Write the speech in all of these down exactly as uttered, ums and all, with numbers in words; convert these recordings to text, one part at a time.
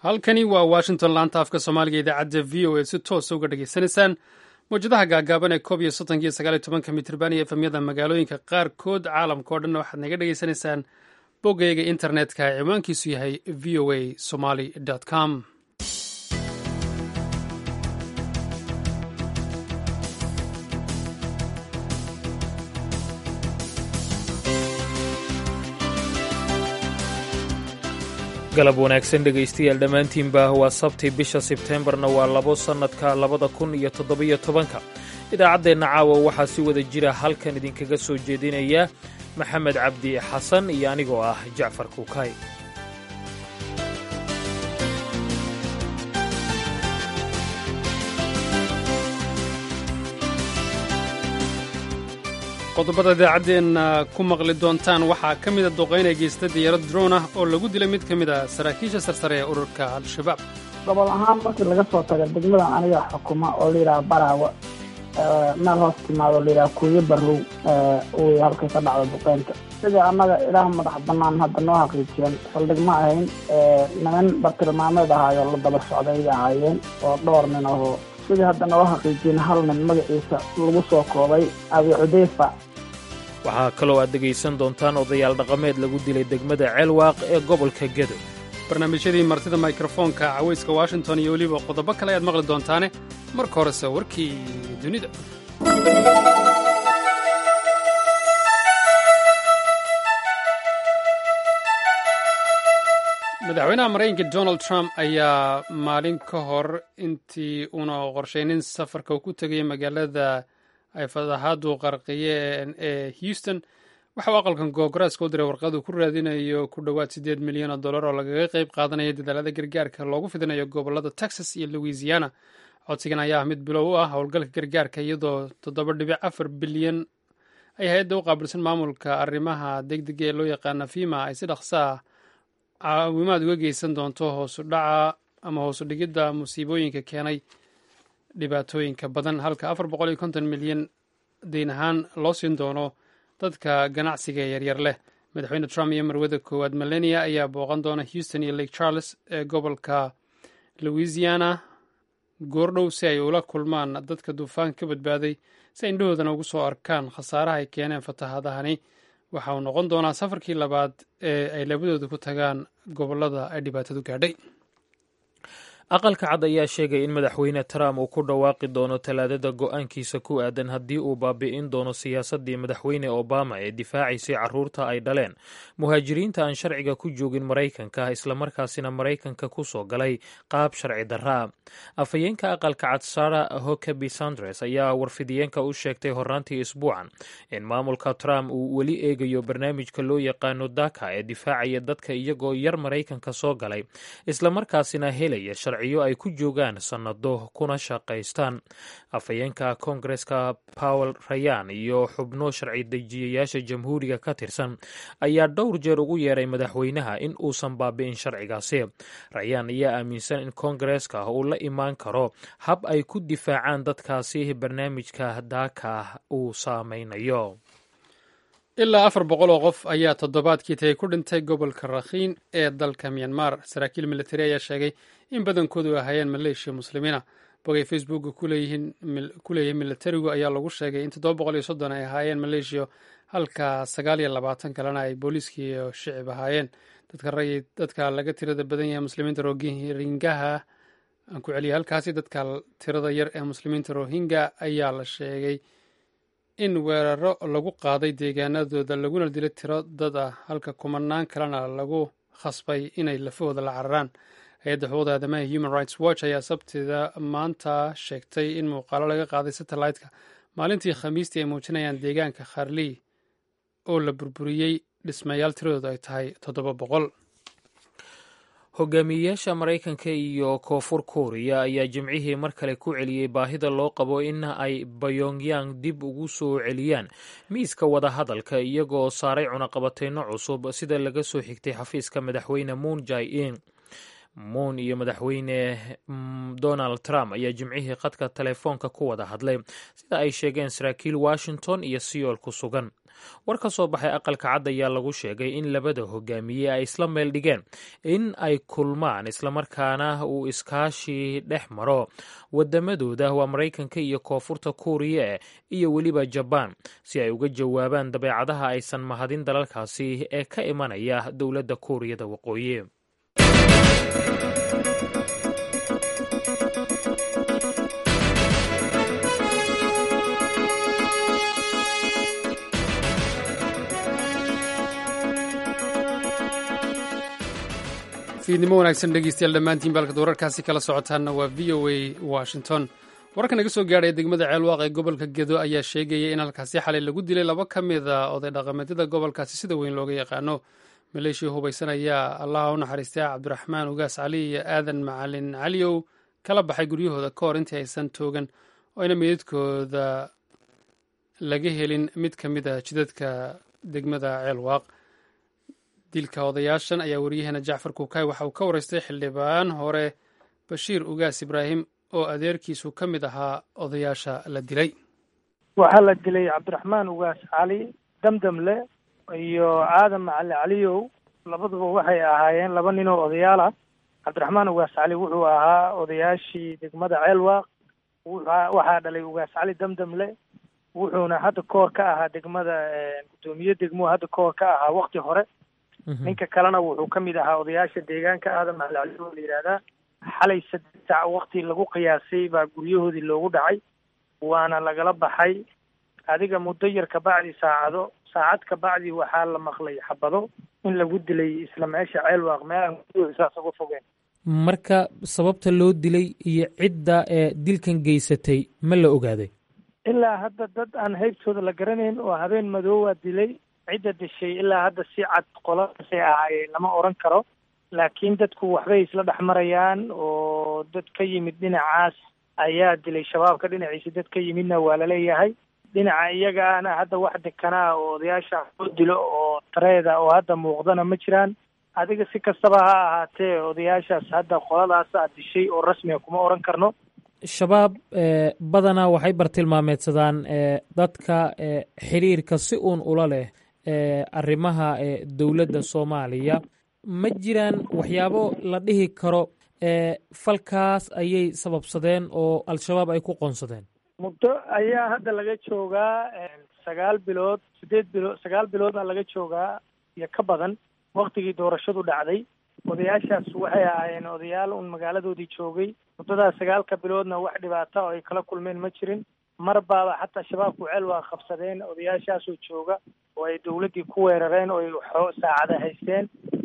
halkani waa washington laanta afka soomaaliga idaacadda v o a si toosa uga dhegaysanaysaan mawjadaha gaagaaban ee koob iyo soddonka iyo sagaal iyo tobanka mitirban iyo efemyada magaalooyinka qaarkood caalamka o dhanna waxaad naga dhegaysanaysaan boggayga internetka ee ciwaankiisu yahay v o a somaly com galab wanaagsan dhegaystayaal dhammaantiinba waa sabti bisha sebteembarna waa labo sannadka labada kun iyo toddobiyo tobanka idaacaddeenna caawa waxaa si wada jira halkan idinkaga soo jeedinaya maxamed cabdi xasan iyo anigoo ah jacfar kuukay qodobada idaacaddeenna ku maqli doontaan waxaa ka mida duqayn ay geysta diyaarad droon ah oo lagu dilay mid ka mid a saraakiisha sarsare ee ururka al-shabaab gobol ahaan markii laga soo taga degmadan aniga xukuma oo layidhaha baraawe meel hoos timaado layidhaha kuuyo barrow uu halkay ka dhacdo duqaynta sidii annaga ilaah madax bannaan hadda noo xaqiijiyan saldhig ma ahayn niman bartilmaameed ahaayo la daba socday ay ahaayeen oo dhowr nin ahoo sidii hadda noo xaqiijiyeen hal nin magaciisa lagu soo koobay abi cudeyfa waxaa kaloo aad dhegaysan doontaan odayaal dhaqameed lagu dilay degmada ceelwaaq ee gobolka gedo barnaamijyadii martida mikrofoonka cawayska washington iyo weliba qodobo kale ayaad maqli doontaane marka horese warkii dunida madaxweynaha maraykanka donald trump ayaa maalin ka hor intii uuna qorshaynin safarka uu ku tegaya magaalada ay fadahaadu qarqiyeen ee houston waxa uu aqalkan koongareeska u diray warqad uu ku raadinayo ku dhowaad siddeed milyan oo dollar oo lagaga qayb qaadanayo dadaalada gargaarka loogu fidinayo gobolada texas iyo louisiana codsigan ayaa ah mid bilow u ah howlgalka gargaarka iyadoo toddoba dhibic afar bilyan ay hay-adda u qaabilsan maamulka arrimaha degdega ee loo yaqaana fima ay si dhaqsaa caawimaad uga geysan doonto hoosu dhaca ama hoosu dhigidda musiibooyinka keenay dhibaatooyinka badan halka afar boqol iyo konton milyan deyn ahaan loo siin doono dadka ganacsiga yaryar leh madaxweyne trump iyo marwada koowaad melania ayaa booqan doona houston iyo lake charles ee gobolka louisiana goordhow si ay ula kulmaan dadka duufaan ka badbaaday si ay indhahoodana ugu soo arkaan khasaaraha ay keeneen fatahaadahani waxa uu noqon doonaa safarkii labaad ee ay labadooda ku tagaan gobollada ay dhibaatadu gaadhay aqalka cad ayaa sheegay in madaxweyne trump uu ku dhawaaqi doono talaadada go'aankiisa ku aadan haddii uu baabi'in doono siyaasaddii madaxweyne obama ee difaacaysay carruurta ay dhaleen muhaajiriinta aan sharciga ku joogin maraykanka islamarkaasina maraykanka ku soo galay qaab sharci darraa afhayeenka aqalka cad sara hokaby sandres ayaa warfidiyeenka u sheegtay horraantii isbuucan in maamulka trump uu weli eegayo barnaamijka loo yaqaano daka ee difaacaya dadka iyagoo yar maraykanka soo galay islamarkaasina helaya sharciyo ay ku joogaan sannado kuna shaqaystaan afhayeenka koongareska powel rayan iyo xubno sharci dejiyayaasha jamhuuriga ka tirsan ayaa dhowr jeer ugu yeeray madaxweynaha in uusan baabi'in sharcigaasi rayan ayaa aaminsan in koongareska uu la imaan karo hab ay ku difaacaan dadkaasi barnaamijka daaka uu saameynayo ilaa afar boqol oo qof ayaa toddobaadkii tagay ku dhintay gobolka rakhiin ee dalka myanmar saraakiil militari ayaa sheegay in badankoodu ay ahaayeen maleeshiya muslimiina bogay facebooka ku leeyahay militarigu ayaa lagu sheegay in toddoba boqol iyo soddon ay ahaayeen maleeshiya halka sagaal iyo labaatan kalena ay booliiskii iyo shicib ahaayeen dadka laga tirada badan yahay muslimiinta rohingaha aan ku celiyay halkaasi dadka tirada yar ee muslimiinta rohingya ayaa la sheegay in weeraro lagu qaaday deegaanadooda laguna dilay tiro dad ah halka kumanaan kalena lagu khasbay inay lafahooda la cararaan hay-adda xuquuqda aadamaha human rights watch ayaa sabtida maanta sheegtay in muuqaalo laga qaaday satellite-ka maalintii khamiistii ay muujinayaan deegaanka kharlii oo la burburiyey dhismayaal tiradooda ay tahay toddoba boqol hogaamiyeyaasha maraykanka iyo koonfur kooriya ayaa jimcihii mar kale ku celiyey baahida loo qabo in ay bayongyang dib ugu soo celiyaan miiska wadahadalka iyagoo saaray cunaqabateyno cusub sida laga soo xigtay xafiiska madaxweyne moon jai-in moon iyo madaxweyne donald trump ayaa jimcihii khadka telefoonka ku wada hadlay sida ay sheegeen saraakiil washington iyo seoul ku sugan war ka soo baxay aqalka cad ayaa lagu sheegay in labada hogaamiye ay isla meel dhigeen in ay kulmaan islamarkaana uu iskaashi dhex maro wadamadooda waa maraykanka iyo koonfurta kuuriya iyo weliba jabaan si ay uga jawaabaan dabeecadaha aysan mahadin dalalkaasi ee ka imanaya dowladda kuuriyada waqooyi. fiidnimo wanaagsan dhegeystayaal dhammaantiin baalkad wararkaasi kala socotaanna waa v o a washington. wararka naga soo gaadhaya degmada ceelwaaq ee gobolka gedo ayaa sheegaya in halkaasi xalay lagu dilay laba ka mid a oday dhaqameedyada gobolkaasi sida weyn looga yaqaano. maleeshiya hubaysan ayaa allaha u naxariistay cabdiraxmaan ugaas cali iyo aadan macalin caliyow kala baxay guryahooda ka hor intii aysan toogan oo ayna meydadkooda laga helin mid ka mid a jidadka degmada ceelwaaq. dilka odayaashan ayaa waryaheena jacfar kuukay waxa uu ka waraystay xildhibaan hore bashiir ugaas ibraahim oo adeerkiisu ka mid ahaa odayaasha la dilay. waxaa la dilay cabdiraxmaan ugaas cali damdamle iyo aadan macali caliyow, labaduba waxay ahaayeen laba nin oo odayaal ah. cabdiraxmaan ugaas cali wuxuu ahaa odayaashii degmada ceelwaaq, waxaa dhalay ugaas cali damdamle, wuxuuna hadda koor ka ahaa degmada gudoomiye degmo hadda koor ka ahaa waqti hore. ninka kalena wuxuu ka mid ahaa odayaasha deegaanka aadan macali caliyow la yidhaahdaa. xalay saddex saac waqti lagu qiyaasay baa guryahoodii loogu dhacay, waana lagala baxay. adiga muddo yar kabacdi saacado saacad kabacdi waxaa la maqlay xabado in lagu dilay isla meesha ceelwaaq meelaan saas uga fogeen. marka sababta loo dilay iyo cidda ee dilkan geysatay ma la ogaaday? ilaa hadda dad aan heybtooda la garanayn oo habeen madoowa dilay. cidda dishay ilaa hadda si cad qoladasay ahaayeen lama oran karo, laakiin dadku waxbay isla dhex marayaan oo dad ka yimid dhinacaas ayaa dilay shabaabka dhinaciisa, dad ka yimidna waa laleeyahay. dhinaca iyagaana hadda wax dekanaa oo odayaasha loo dilo oo tareeda oo hadda muuqdana ma jiraan. adiga si kastaba ha ahaatee odayaashaas hadda qoladaasa dishay oo rasmiga kuma oran karno. shabaab badanaa waxay bartilmaameedsadaan dadka xiriirka si uun ula leh arrimaha dowladda Soomaaliya. ma jiraan waxyaabo la dhihi karo falkaas ayay sababsadeen oo al-shabaab ay ku qoonsadeen? muddo ayaa hadda laga joogaa sagaal bilood sideed bilood sagaal biloodaa laga joogaa iyo ka badan waktigii doorashadu dhacday. odayaashaas waxay ahaayeen odayaal un magaaladoodii joogay muddadaas sagaalka biloodna wax dhibaata oo ay kala kulmeen ma jirin. mar baaba xataa shabaabku ceel waa qabsadeen odayaashaasoo jooga oo ay dawladdii ku weerareen oo ay xoo saacada haysteen.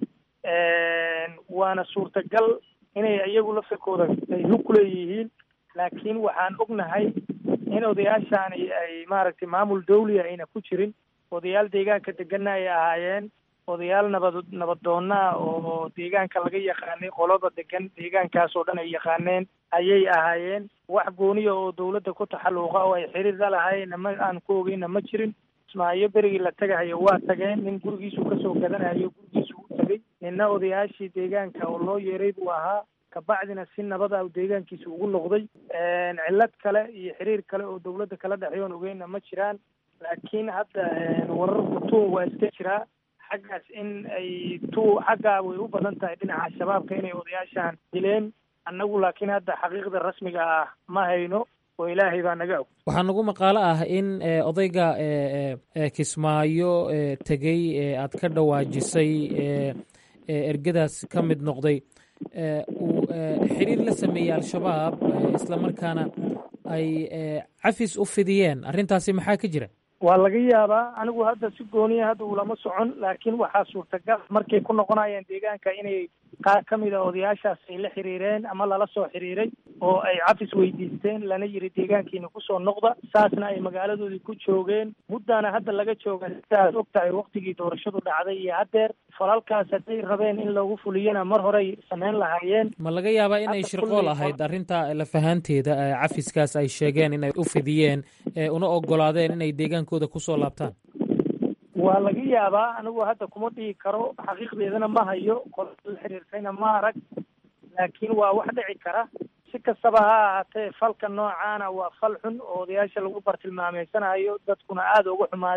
waana suurtagal inay iyagu laftirkooda ay lug ku leeyihiin, laakiin waxaan ognahay in odayaashaani ay maaragtay maamul dawliya ayna ku jirin. odayaal deegaanka deganna ay ahaayeen, odayaal nabad nabadoonnaa oo deegaanka laga yaqaanay, qolada degan deegaankaas oo dhan ay yaqaaneen ayay ahaayeen. wax gooniya oo dawladda ku taxalluuqa oo ay xiriir la lahaayeenna ma aan ku ogeyna ma jirin. ismaayo berigii la tagahayo waa tageen, nin gurigiisu kasoo gadanayo gurigiisu u tagay, ninna odayaashii deegaanka oo loo yeeray buu ahaa, kabacdina si nabada deegaankiisa ugu noqday. cillad kale iyo xiriir kale oo dawladda kala dhexeeyoon ogeyna ma jiraan, laakiin hadda wararku tuun waa iska jiraa xaggaas in ay tu xaggaa way u badan tahay dhinaca shabaabka inay odayaashaan dileen. annagu laakiin hadda xaqiiqda rasmiga ah ma hayno oo ilaahay baa naga og. waxaa nagu maqaalo ah in odayga kismaayo tegey aad ka dhawaajisay ergadaas ka mid noqday uu xiriir la sameeyey al-shabaab islamarkaana ay cafis u fidiyeen. arrintaasi maxaa ka jira? waa laga yaabaa, anigu hadda si gooniya hadda ulama socon, laakiin waxaa suurtagal markay ku noqonayeen deegaanka inay qaar ka mid a odayaashaas ay la xiriireen ama lala soo xiriiray oo ay cafis weydiisteen, lana yiri deegaankiina kusoo noqda. saasna ay magaaladoodii ku joogeen. muddaana hadda laga jooga sidaad og tahay waktigii doorashadu dhacday iyo haddeer. falalkaas hadday rabeen in lagu fuliyana mar horey samayn lahaayeen. ma laga yaabaa inay shirqool ahayd arrinta lafahaanteeda cafiskaas ay sheegeen inay u fidiyeen una ogolaadeen inay deegaankooda kusoo laabtaan? waa laga yaabaa, anigu hadda kuma dhihi karo, xaqiiqdeedana ma hayo, qolada la xiriirtayna ma arag, laakiin waa wax dhici kara. si kastaba ha ahaatee falka noocaana waa fal xun oo odayaasha lagu bartilmaameysanayo, dadkuna aada uga xumaadeen.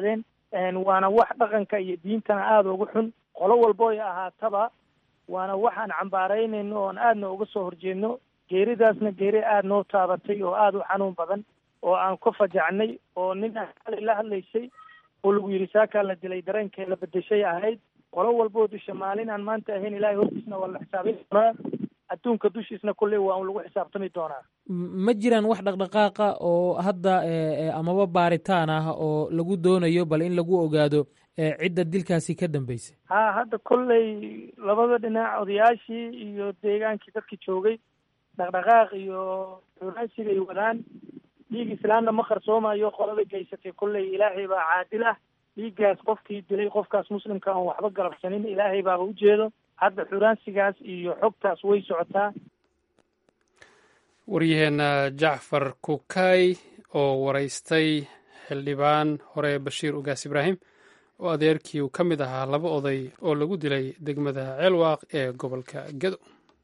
waana wax dhaqanka iyo diintana aada uga xun qolo walbo ay ahaataba waana waxaan cambaaraynayno oon aadna uga soo horjeedno geeridaasna geeri aada noo taabatay oo aada u xanuun badan oo aan ka fajacnay oo nin aan xalay la hadlaysay oo lagu yidhi saakaa la dilay dareenkee la bedeshay ahayd qolo walboo dusha maalin aan maanta ahayn ilaahay hortiisna waa la xisaabin doonaa adduunka dushiisna kulley waa un lagu xisaabtami doonaa ma jiraan wax dhaqdhaqaaqa oo hadda amaba baaritaan ah oo lagu doonayo bal in lagu ogaado cidda dilkaasi ka dambeysay ha hadda kolley labada dhinac odayaashii iyo deegaankii dadkii joogay dhaqdhaqaaq iyo xunaansiga ay wadaan dhiig islaamna ma qarsoomayo qolada geysatay kolley ilaahay baa caadil ah dhiiggaas qofkii dilay qofkaas muslimka aan waxba galabsanin ilaahay baaba ujeedo hadda xuraansigaas iyo xogtaas way socotaa waryaheena jacfar kukay oo waraystay xildhibaan hore bashiir ugaas ibraahim oo adeerkii uu ka mid ahaa laba oday oo lagu dilay degmada ceelwaaq ee gobolka gedo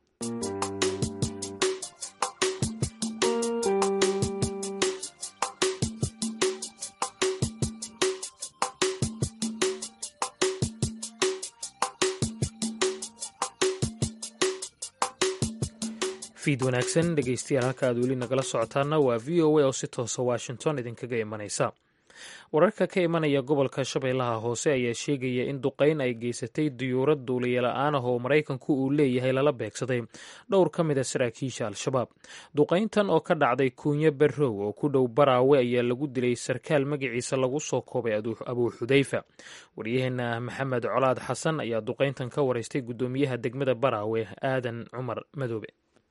fiid wanaagsan dhegeystayaal halka aad weli nagala socotaana waa v o a oo si toosa washington idinkaga imanaysa wararka ka imanaya gobolka shabeellaha hoose ayaa sheegaya in duqeyn ay geysatay diyuurad duuliyola-aan ah oo maraykanku uu leeyahay lala beegsaday dhowr ka mid a saraakiisha al-shabaab duqeyntan oo ka dhacday kuunyo barrow oo ku dhow baraawe ayaa lagu dilay sarkaal magaciisa lagu soo koobay abuu xudayfa waryaheena maxamed colaad xasan ayaa duqeyntan ka waraystay guddoomiyaha degmada baraawe aadan cumar madoobe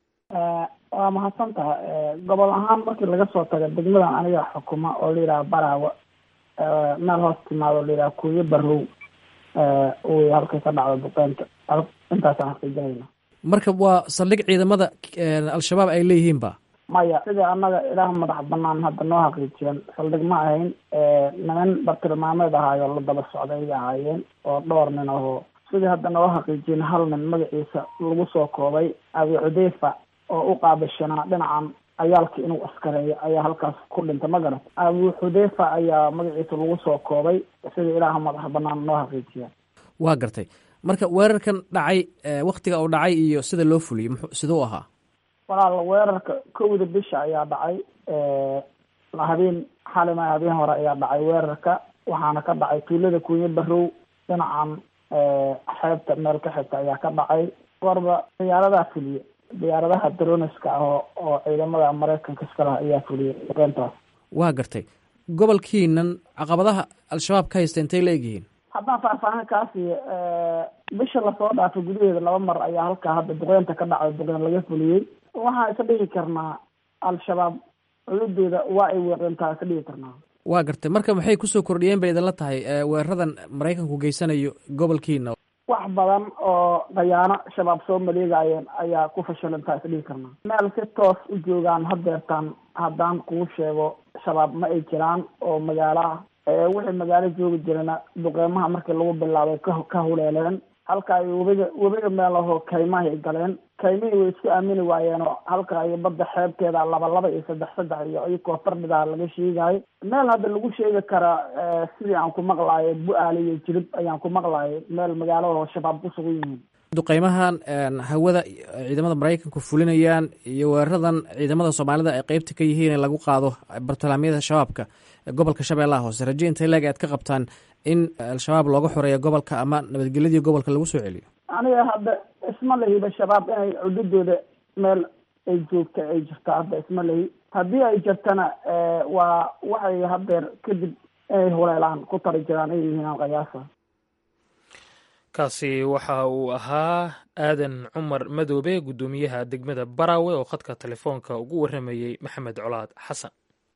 waa mahadsan taha gobol ahaan markii laga soo taga degmadan aniga xukuma oo la yidhaha baraawe meel hoos timaado la yidhaha kuuyo barrow uu halkay ka dhacdo duqeynta intaasaan xaqiijinayna marka waa saldhig ciidamada al-shabaab ay leeyihiin ba maya sidai annaga ilaah madax banaan hadda noo xaqiijiyeen saldhig ma ahayn niman bartilmaameed ahaayo la daba socday ayay ahaayeen oo dhowr nin ahoo sidii hadda noo xaqiijiyeen hal nin magaciisa lagu soo koobay abi cudeyfa oo u qaabishanaa dhinacan ayaalka inuu askareeyo ayaa halkaas ku dhinta ma garat abu xudeyfa ayaa magaciisa lagu soo koobay sida ilaaha madax banaan noo xaqiijiya waa gartay marka weerarkan dhacay waktiga uu dhacay iyo sida loo fuliyey mxu siduu ahaa walaal weerarka kowda bisha ayaa dhacay habeen xalima habeen hore ayaa dhacay weerarka waxaana ka dhacay tuulada kuunyo barrow dhinacan xeebta meel ka xigta ayaa ka dhacay warba diyaaradaha fuliye diyaaradaha droniska ah oo oo ciidamada maraykanka iskalaha ayaa fuliyey duqeyntaas waa gartay gobolkiinan caqabadaha al-shabaab ka haysta intay la egyihiin haddaan faahfaahin kaasi bisha lasoo dhaafay gudaheeda laba mar ayaa halkaa hadda duqeynta ka dhacday duqeyn laga fuliyey waxaan isa dhigi karnaa al-shabaab cududooda waa ay weeqintaa ka dhigi karnaa waa gartay marka maxay kusoo kordhiyeen bay idinla tahay weeraradan maraykanku geysanayo gobolkiina wax badan oo dayaano shabaab soo maleegayeen ayaa ku fashalintaa is dhigi karnaa meel si toos u joogaan hadeertaan haddaan kuu sheego shabaab ma ay jiraan oo magaalo ah wixii magaalo joogi jirana duqeymaha markii lagu bilaabay ka ka huleeleen halka ay webiga webiga meelahoo kaymaha ay galeen kaymihii way isku aamini waayeenoo halka iyo badda xeebteeda laba laba iyo saddex saddex iyo iyakoo fardhidaa laga sheegayo meel hadda lagu sheegi karaa sidii aan ku maqlaayo bu-aale iyo jilib ayaan ku maqlaayay meel magaalahoo shabaab ku sugan yihiin duqeymahan hawada ciidamada maraykanku fulinayaan iyo weeraradan ciidamada soomaalida ay qeybta ka yihiin in lagu qaado bartalaamyada shabaabka gobolka shabeellaha hoose raje intay leeg aad ka qabtaan in al-shabaab looga xoreeyo gobolka ama nabadgelyadii gobolka lagu soo celiyo aniga hadda isma lahiba shabaab inay cududooda meel ay joogta ay jirta hadda isma lahi haddii ay jirtana waa waxay hadeer kadib inay huleelaan ku tari jiraan ay yihiin qiyaasa kaasi waxa uu ahaa aadan cumar madoobe guddoomiyaha degmada baraawe oo khadka telefoonka ugu warramayey maxamed colaad xasan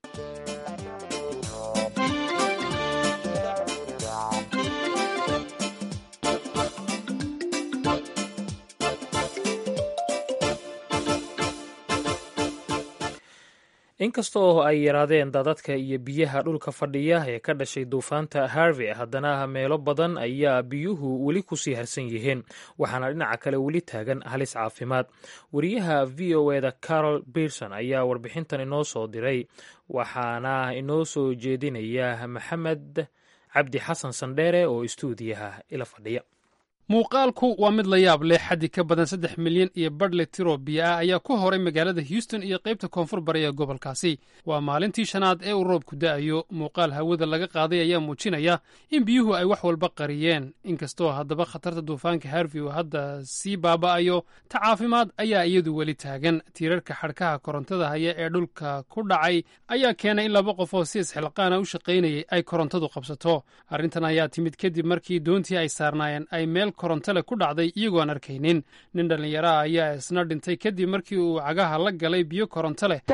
inkasta oo ay yaraadeen daadadka iyo biyaha dhulka fadhiya ee ka dhashay duufaanta harvey haddana meelo badan ayaa biyuhu weli kusii harsan yihiin waxaana dhinaca kale weli taagan halis caafimaad wariyaha v o eda carol berson ayaa warbixintan inoo soo diray waxaana inoo soo jeedinaya maxamed cabdi xasan sandheere oo istuudiyaha ila fadhiya. muuqaalku waa mid la yaab leh. xaddi ka badan saddex milyan iyo badhle tiro biyo ah ayaa ku horay magaalada houston iyo qaybta koonfur bari ee gobolkaasi. waa maalintii shanaad ee uu roobku da'ayo. muuqaal hawada laga qaaday ayaa muujinaya in biyuhu ay wax walba qariyeen. inkastoo haddaba khatarta duufaanka harvey uu hadda sii baaba'ayo, ta caafimaad ayaa iyadu weli taagan. tiirarka xadhkaha korontada haya ee dhulka ku dhacay ayaa keenay in laba qof oo si isxilqaana u shaqaynayay ay korontadu qabsato. arrintan ayaa timid kadib markii doontii ay saarnaayeen ay meel korontale ku dhacday iyagoo aan arkaynin. nin dhallinyaraha ayaa isna dhintay kadib markii uu cagaha la galay biyo koronto leh.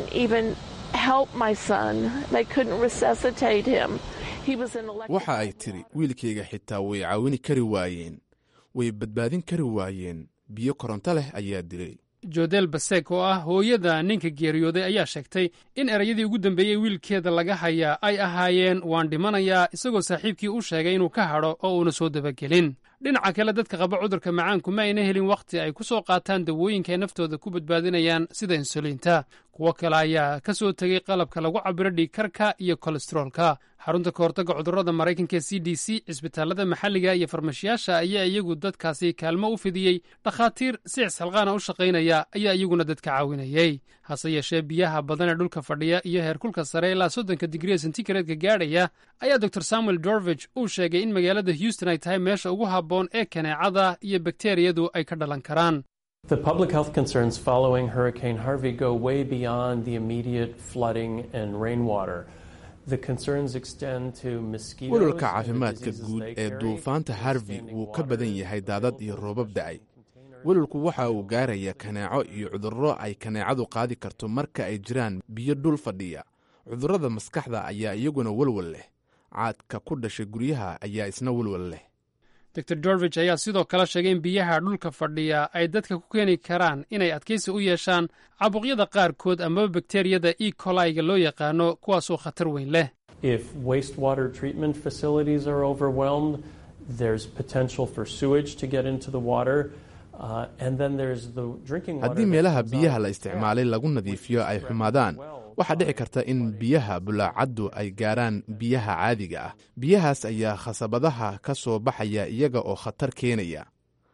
waxa ay tidhi wiilkayga xitaa way caawini kari waayeen, way badbaadin kari waayeen, biyo koronto leh ayaa dilay. jodel basek oo ah hooyada ninka geeriyooday ayaa sheegtay in erayadii ugu dambeeyey wiilkeeda laga hayaa ay ahaayeen waan dhimanayaa, isagoo saaxiibkii u sheegay inuu ka hadho oo uuna soo dabagelin. dhinaca kale dadka qaba cudurka macaanku ma ayna helin wakhti ay ku soo qaataan dawooyinka ay naftooda ku badbaadinayaan sida insuliinta. kuwo kale ayaa ka soo tegey qalabka lagu cabiro dhiigkarka iyo kolesteroolka. xarunta ka hortagga cudurrada maraykanka c d c, cisbitaallada maxalliga iyo farmashiyaasha ayaa iyagu dadkaasi kaalmo u fidiyey. dhakhaatiir si cisxilqaana u shaqaynaya ayaa iyaguna dadka caawinayey. hase yeeshee biyaha badan ee dhulka fadhiya iyo heerkulka sare ilaa soddonka digriya sentikareedka gaadhaya ayaa dor samuel dorvige uu sheegay in magaalada houston ay tahay meesha ugu habboon ee kaneecada iyo bakteriyadu ay ka dhalan karaan. The public health concerns following Hurricane Harvey go way beyond the immediate flooding and rainwater. The concerns extend to mosquitoes. Walwalka caafimaadka guud ee duufaanta Harvey wuu ka badan yahay daadad iyo roobab da'ay. Walwalku waxa uu gaaraya kaneeco iyo cudurro ay kaneecadu qaadi karto marka ay jiraan biyo dhul fadhiya. Cudurrada maskaxda ayaa iyaguna walwal leh. Caadka ku dhashay guryaha ayaa isna walwal leh. dor dorvige ayaa sidoo kale sheegay in biyaha dhulka fadhiya ay dadka ku keeni karaan inay adkaysi u yeeshaan caabuqyada qaarkood amaba bakteriyada e coliga loo yaqaano, kuwaasoo khatar weyn leh. If wastewater treatment facilities are overwhelmed, there's potential for sewage to get into the water. Uh, and then there's the drinking water. Haddii meelaha biyaha la isticmaalay lagu nadiifiyo ay xumaadaan, waxaa dhici karta in biyaha bulaacaddu ay gaaraan biyaha caadiga ah. biyahaas ayaa khasabadaha ka soo baxaya iyaga oo khatar keenaya.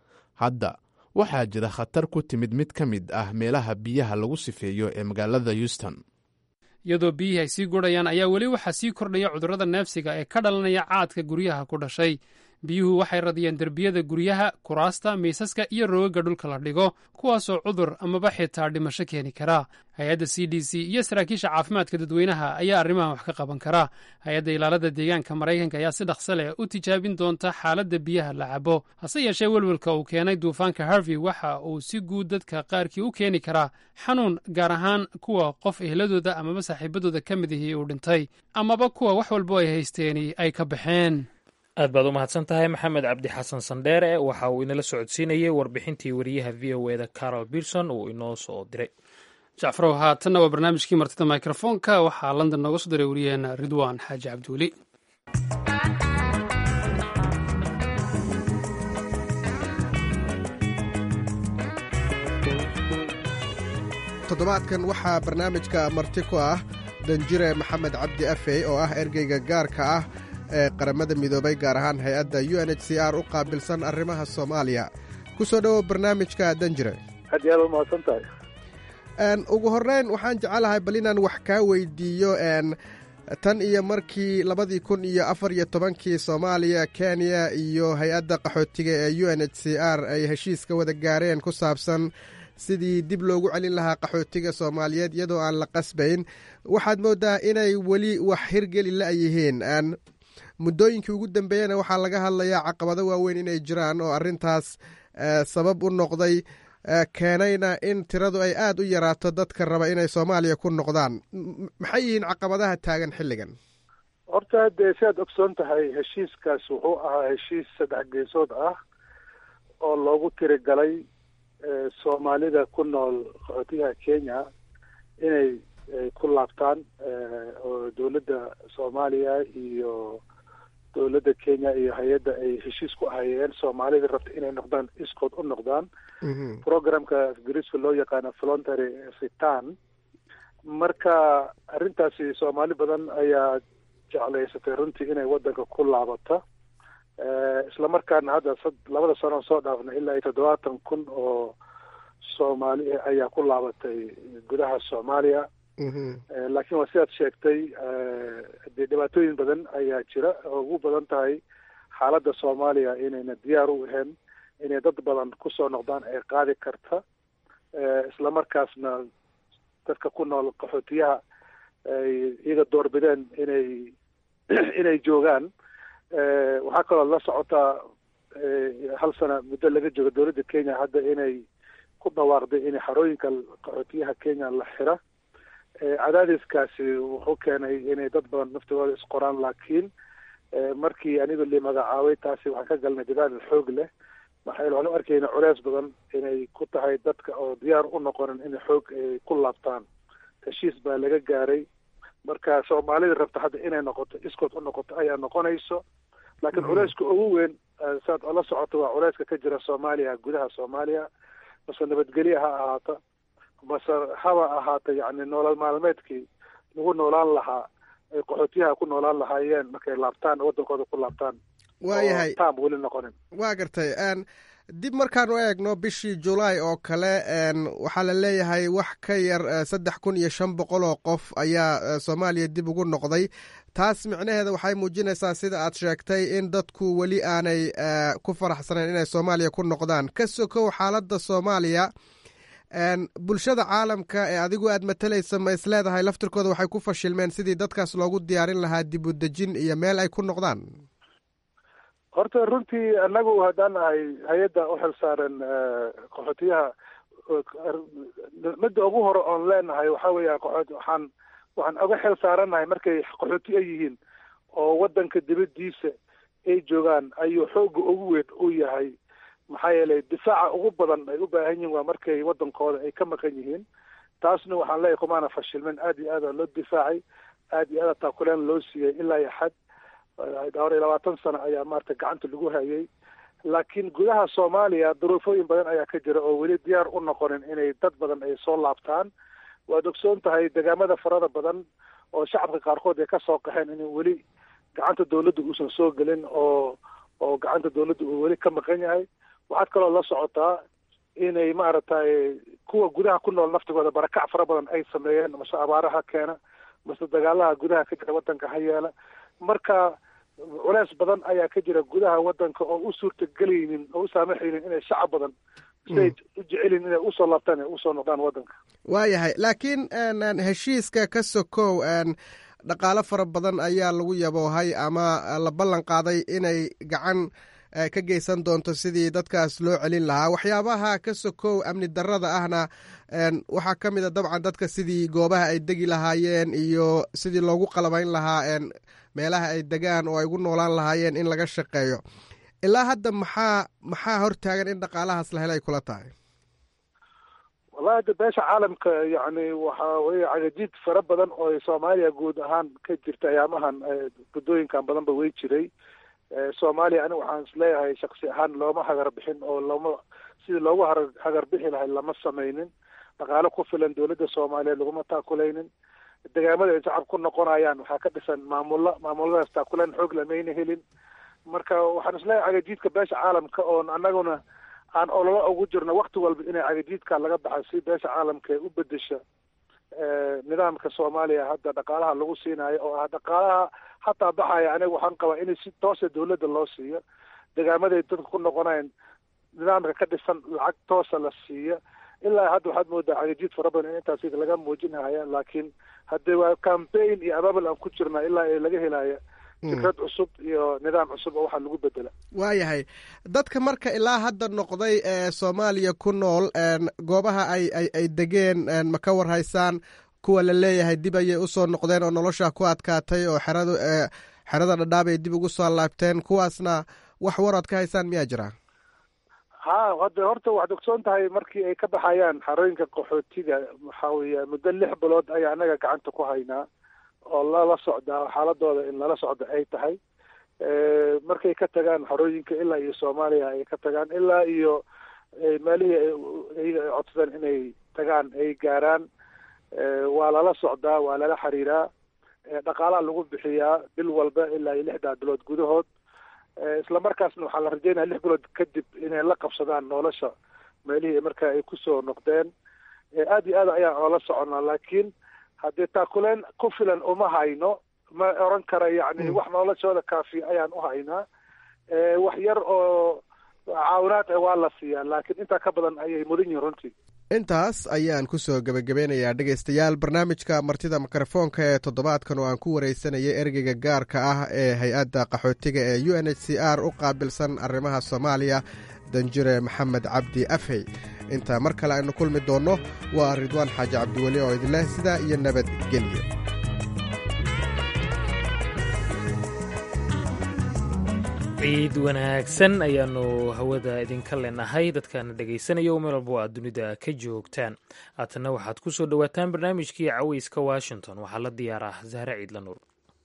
hadda waxaa jira khatar ku timid mid ka mid ah meelaha biyaha lagu sifeeyo ee magaalada Houston. iyadoo biyihii ay sii gurayaan ayaa weli waxaa sii kordhaya cudurrada neefsiga ee ka dhalanaya caadka guryaha ku dhashay. biyuhu waxay radiyeen derbiyada guryaha, kuraasta, miisaska iyo roogagga dhulka la dhigo, kuwaasoo cudur amaba xitaa dhimasho keeni kara. hay-adda c d c iyo saraakiisha caafimaadka dadweynaha ayaa arrimahan wax ka qaban kara. hay-adda ilaalada deegaanka maraykanka ayaa si dhaqso leh u tijaabin doonta xaaladda biyaha la cabo. hase yeeshee welwelka uu keenay duufaanka harvey waxa uu si guud dadka qaarkii u keeni karaa xanuun, gaar ahaan kuwa qof ehladooda amaba saaxiibadooda ka mid ihii uu dhintay, amaba kuwa wax walbo ay haysteeni ay ka baxeen. aad baad u mahadsan tahay maxamed cabdi xasan sandheere. waxa uu inala socodsiinayey warbixintii wariyaha v o eda carol birson uu inoo soo diray. jacfarow, haatanna waa barnaamijkii martida mikrofoonka. waxaa london nooga soo diray wariyaheena ridwaan xaaji cabdiweli. toddobaadkan waxaa barnaamijka marti ku ah danjire maxamed cabdi afey oo ah ergeyga gaarka ah ee qaramada midoobay, gaar ahaan hay-adda u n h c r u qaabilsan arrimaha soomaaliya. ku soo dhowow barnaamijka danjire. aad iyo aad u mahadsan tahay. ugu horreyn waxaan jecelahay bal inaan wax kaa weydiiyo tan iyo markii labadii kun iyo afar iyo tobankii soomaaliya, kenya iyo hay-adda qaxootiga ee u n h c r ay heshiiska wada gaareen ku saabsan sidii dib loogu celin lahaa qaxootiga soomaaliyeed iyadoo aan la qasbayn, waxaad mooddaa inay weli wax hirgeli la'yihiin. muddooyinkii ugu dambeeyena waxaa laga hadlayaa caqabado waaweyn inay jiraan oo arrintaas sabab u noqday, keenayna in tiradu ay aad u yaraato dadka raba inay soomaaliya ku noqdaan. maxay yihiin caqabadaha taagan xilligan? horta dee si aad ogsoon tahay, heshiiskaas wuxuu ahaa heshiis saddex geesood ah oo loogu tirigalay soomaalida ku nool qaxootiga kenya inay ku laabtaan, oo dowladda soomaaliya iyo dowladda kenya iyo hay-adda ay heshiis ku ahayeen soomaalida rabta inay noqdaan iskood u noqdaan. programka ingiriiska loo yaqaano voluntary return. marka arrintaasi soomaali badan ayaa jeclaysatay runtii inay waddanka ku laabato isla markaana hadda labada sano soo dhaafnay ilaa iyo toddobaatan kun oo soomaali ayaa ku laabatay gudaha soomaaliya laakiin waa sidaad sheegtay dee dhibaatooyin badan ayaa jira oo ugu badan tahay xaaladda soomaaliya inayna diyaar u ahayn inay dad badan kusoo noqdaan ay qaadi karta isla markaasna dadka ku nool qaxootiyaha ay iyaga doorbideen inay inay joogaan waxaa kaloo la socotaa hal sana muddo laga joogo dowladda kenya hadda inay ku dhawaaqday in xarooyinka qaxootiyaha kenya la xira cadaadiskaasi wuxuu keenay inay dad badan naftooda isqoraan laakiin markii aniga li magacaabay taasi waxaan ka galnay dadaal xoog leh waxaynu waxaan u arkayna culeys badan inay ku tahay dadka oo diyaar u noqonin in xoog ay ku laabtaan heshiis baa laga gaaray marka soomaalida rabta hadda inay noqoto iskood u noqoto ayaa noqonayso laakiin culeyska ugu weyn saad ola socoto waa culeyska ka jira soomaaliya gudaha soomaaliya mase nabadgelye ha ahaata mase haba ahaata yacni nolol maalmeedkii lagu noolaan lahaa ay qaxootiyaha ku noolaan lahaayeen markay laabtaan waddankooda ku laabtaan waayahay taam weli noqonin waa gartay dib markaan u eegno bishii julaay oo kale waxaa la leeyahay wax ka yar saddex kun iyo shan boqol oo qof ayaa soomaaliya dib ugu noqday taas micnaheeda waxay muujinaysaa sida aad sheegtay in dadku weli aanay ku faraxsanayn inay soomaaliya ku noqdaan ka sokow xaaladda soomaaliya bulshada caalamka ee adigu aad matalaysa ma is leedahay laftirkooda waxay ku fashilmeen sidii dadkaas loogu diyaarin lahaa dib u dejin iyo meel ay ku noqdaan horta runtii annagu haddaan nahay hay-adda u xil saaran qaxootiyaha midda ugu hore oon leenahay waxaa weeya qaxoot waxaan waxaan uga xil saarannahay markay qaxooti ay yihiin oo waddanka dibaddiisa ay joogaan ayuu xoogga ugu weyn u yahay maxaa yeelay difaaca ugu badan ay u baahan yihiin waa markay waddankooda ay ka maqan yihiin taasna waxaan leeyahay kumaana fashilmin aad iyo aada loo difaacay aad iyo aada taakuleen loo siiyey ilaa iyo xad dhowr iyo labaatan sano ayaa maarata gacanta lagu hayay laakiin gudaha soomaaliya duruufooyin badan ayaa ka jira oo weli diyaar u noqonin inay dad badan ay soo laabtaan waad ogsoon tahay degaamada farada badan oo shacabka qaarkood ay ka soo qaxeen in weli gacanta dawladda uusan soo gelin oo oo gacanta dawladda uu weli ka maqan yahay waxaad kaloo la socotaa inay maaragtay kuwa gudaha ku nool naftigooda barakac fara badan ay sameeyeen mase abaaraha keena mase dagaalaha gudaha ka jira waddanka ha yeela marka culeys badan ayaa ka jira gudaha waddanka oo u suurtagelaynin oo u saamaxaynin inay shacab badan siday u jecelin inay usoo laabtaan ay usoo noqdaan waddanka waayahay laakiin heshiiska ka sokow dhaqaalo fara badan ayaa lagu yaboohay ama la ballan qaaday inay gacan ka geysan doonto sidii dadkaas loo celin lahaa waxyaabaha ka sokow amni darrada ahna waxaa ka mid a dabcan dadka sidii goobaha ay degi lahaayeen iyo sidii loogu qalabayn lahaa meelaha ay degaan oo ay ugu noolaan lahaayeen in laga shaqeeyo ilaa hadda maxaa maxaa hortaagan in dhaqaalahaas la helo ay kula tahay wallahi hadda beesha caalamka yacni waxaa weye cagajiid fara badan oo soomaaliya guud ahaan ka jirta ayaamahan guddooyinkan badanba wey jiray soomaaliya aniga waxaan isleeyahay shaksi ahaan looma hagar bixin oo looma sidii loogu har hagar bixi lahay lama samaynin dhaqaalo ku filan dawladda soomaaliyeed laguma taakulaynin degaamada ay shacab ku noqonayaan waxaa ka dhisan maamulo maamuladaas taakuleen xoog lamayna helin marka waxaan isleeyahay cagajiidka beesha caalamka oon annaguna aan ololo ugu jirno wakti walba inay cagajiidka laga baxa si beesha caalamka ay u bedesha nidaamka soomaaliya hadda dhaqaalaha lagu siinaayo oo ah dhaqaalaha hataa baxaya aniga waxaan qabaa in si toosa dawladda loo siiyo degaamaday dadka ku noqonayn nidaamka ka dhisan lacag toosa la siiyo ilaa hadda waxaad moodaa cagajiid fara badan in intaas laga muujinhaya laakiin haddee waa campaign iyo abaabal aan ku jirna ilaa ay laga helaya fikrad cusub iyo nidaam cusub oo waxaa lagu bedela waayahay dadka marka ilaa hadda noqday ee soomaaliya ku nool goobaha ay ay ay degeen ma ka warhaysaan kuwa la leeyahay dib ayay usoo noqdeen oo nolosha ku adkaatay oo xerada xerada dhadhaab ay dib ugu soo laabteen kuwaasna wax war aad ka haysaan miyaa jira ha hadda horta waxaad ogsoon tahay markii ay ka baxayaan xarooyinka qaxootiga waxaa weeye muddo lix bilood ayaa anaga gacanta ku haynaa oo lala socdaa xaaladooda in lala socdo ay tahay markay ka tagaan xarooyinka ilaa iyo soomaaliya ay ka tagaan ilaa iyo meelihii iyaga ay codsadeen inay tagaan ay gaaraan waa lala socdaa waa lala xiriiraa dhaqaalaha lagu bixiyaa bil walba ilaa iyo lixdaa bilood gudahood isla markaasna waxaa la rajeynaya lix bilood kadib inay la qabsadaan nolosha meelihii marka ay kusoo noqdeen aad iyo aad ayaan oola soconaa laakiin haddii taakuleen ku filan uma hayno ma oran kara yacni wax noloshooda kaafiya ayaan u haynaa wax yar oo caawinaad waa la siiyaa laakiin intaa ka badan ayay mudan yihiin runtii intaas ayaan kusoo gebagabeynayaa dhegaystayaal barnaamijka martida mikrofoonka ee toddobaadkan oo aan ku wareysanayay ergeyga gaarka ah ee hay-adda qaxootiga ee u n h c r u qaabilsan arrimaha soomaaliya danjire maxamed cabdi afhey intaa mar kale aynu kulmi doonno waa ridwaan xaaji cabdiweli oo idinleh sidaa iyo nabadgelyo ciid wanaagsan ayaanu hawada idinka leenahay dadkaana dhegaysanaya meel walba aad dunida ka joogtaan haatanna waxaad ku soo dhowaataan barnaamijkii caweyska washington waxaa la diyaaraa zahre ciidla nuur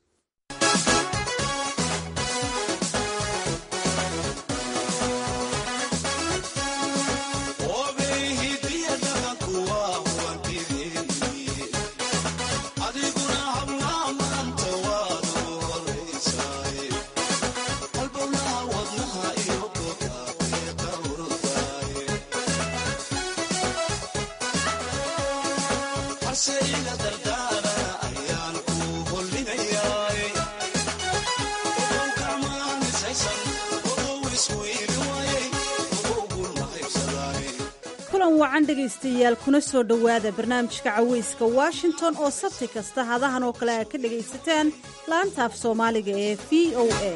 wacan dhegaystayaal kuna soo dhowaada barnaamijka caweyska washington oo sabti kasta hadahan oo kale aad ka dhegaysataan laanta af soomaaliga ee v o a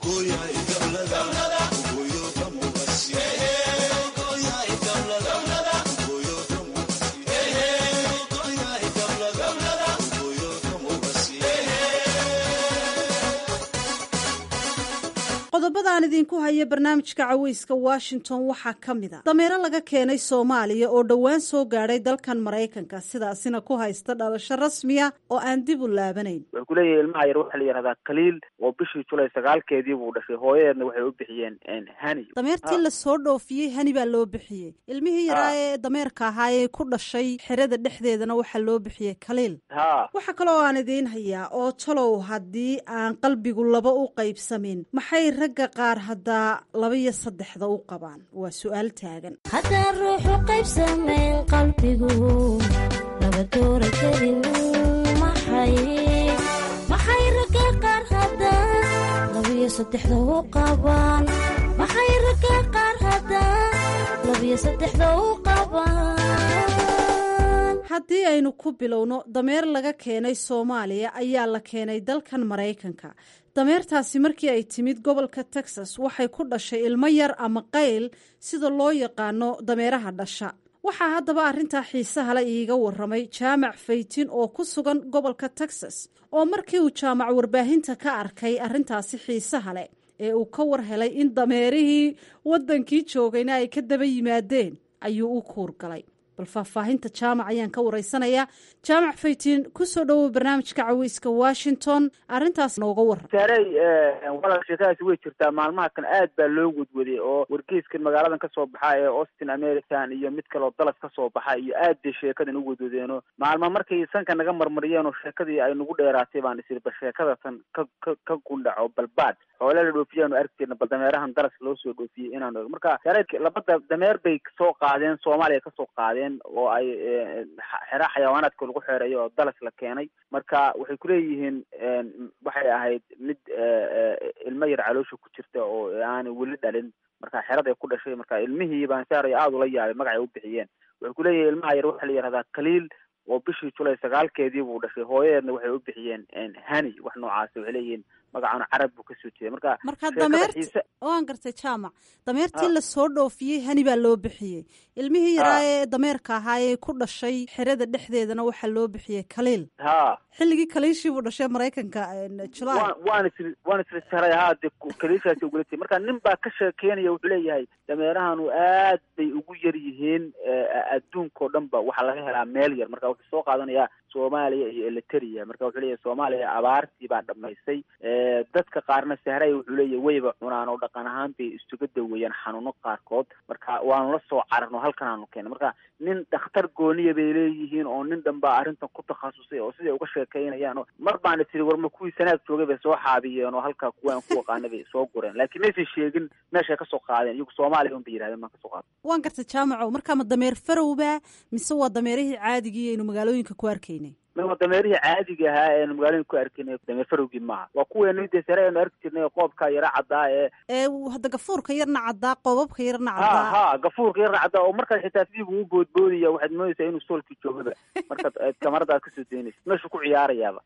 qodobadaan idinku haya barnaamijka caweyska washington waxaa ka mid a dameero laga keenay soomaaliya oo dhowaan soo gaadhay dalkan maraykanka sidaasina ku haysta dhalasho rasmiya oo aan dib u laabanayn wuxuu kuleeyahay ilmaha yar waxaa la yidhahdaa kaliil oo bishii julay sagaalkeedii buu dhashay hooyadeedna waxay u bixiyeen hani dameertii la soo dhoofiyey hani baa loo bixiyey ilmihii yaraa ee dameerka ahaa ee ku dhashay xerada dhexdeedana waxaa loo bixiyey kaliil ha waxaa kaloo aan idiin hayaa oo talow haddii aan qalbigu laba u qaybsamin maxay ragga qaar haddaa laba iyo saddexda u qabaan waa su-aal taagan haddaan ruuxu qaybsamayn qalbigu laba doora karin maxay maxay ragga qaar haddaa laba iyo saddexda u qabaan maxay ragga qaar haddaa laba iyo saddexda u qabaan haddii aynu ku bilowno dameer laga keenay soomaaliya ayaa la keenay dalkan maraykanka dameertaasi markii ay timid gobolka texas waxay ku dhashay ilmo yar ama qayl sida loo yaqaano dameeraha dhasha waxaa haddaba arrintaa xiisaha le iiga warramay jaamac faytin oo ku sugan gobolka texas oo markii uu jaamac warbaahinta ka arkay arrintaasi xiisaha leh ee uu ka war helay in dameerihii waddankii joogayna ay ka daba yimaadeen ayuu u kuur galay bal faahfaahinta jaamac ayaan ka waraysanayaa jaamac faytiin kusoo dhowow barnaamijka caweyska washington arrintaas nooga waran saarey walal sheekadaasi way jirtaa maalmaha kan aad baa loo wadwaday oo wargeyskan magaaladan kasoo baxa ee austin american iyo mid kaleo dallas kasoo baxa iyo aad bay sheekadan u wadwadeeno maalma markay sanka naga marmariyeen oo sheekadii ay nagu dheeraatay baan isiri bal sheekadatan ka ka ka gundhaco balbaad xoole la dhoofiyaanu arki jirna bal dameerahan dalas loo soo dhoofiyey inaanu marka saarey labada dameer bay soo qaadeen soomaaliya kasoo qaadeen oo ay xeraa xayawaanaadka lagu xeereeyo oo dalas la keenay marka waxay kuleeyihiin waxay ahayd mid ilmo yar caloosha ku jirta oo aanay weli dhalin marka xeraday ku dhashay marka ilmihii baan saaray aada ula yaabay magacay u bixiyeen waxay kuleeyihin ilmaha yar waxaa la yidhahdaa kaliil oo bishii julay sagaalkeedii buu dhashay hooyadeedna waxay u bixiyeen hani wax noocaas waxay leeyihiin magacaanu carab buu kasoo jeeday marka marka dameerti waan gartay jaamac dameertii la soo dhoofiyey hani baa loo bixiyey ilmihii yaraa ee dameerka ahaa ee ku dhashay xerada dhexdeedana waxaa loo bixiyey kaliil ha xilligii kaliishii buu dhashay maraykanka julay waan isri waan isri jaray haa de kaliishaasi ugula tiyay marka nin baa ka sheekeynaya wuxuu leeyahay dameerahanu aad bay ugu yar yihiin adduunkao dhan ba waxaa laga helaa meel yar marka wuxuu soo qaadanayaa soomaaliya iyo eliteria marka wuxuu leeyahay soomaaliya abaartii baa dhamaysay dadka qaarna sahray wuxuu leeyahay wayba cunaan oo dhaqan ahaan bay isuga daweeyaan xanuuno qaarkood marka waanu la soo cararno halkan aanu keenay marka nin dhakhtar gooniya bay leeyihiin oo nin dhan baa arrintan ku takhasusay oo siday uga sheekeynayaan oo mar baana tiri warma kuwii sanaad joogay bay soo xaabiyeen oo halkaa kuwaan ku waqaana bay soo gureen laakiin maysan sheegin meeshay ka soo qaadeen iyagu soomaaliya un bay yidhahdeen maan ka soo qaadeen waan gartay jaamaco markaa ma dameer farowba mise waa dameerihii caadigii aynu magaalooyinka ku arkaynay waa dameerihii caadiga ahaa eenu magaalooyinka ku arkaynay dameer farowgii maaha waa kuweenu dee sare aynu arki jirnay qoobka yara caddaa ee ee hadda gafuurka yarna caddaa qoobabka yarna caddaa ha ha gafuurka yarna caddaa oo markaad xitaa sidiibu u boodboodaya waxaad moodaysaa inuu soolkii joogaba markaad kamarada aad kasoo daynaysa meeshu ku ciyaarayaaba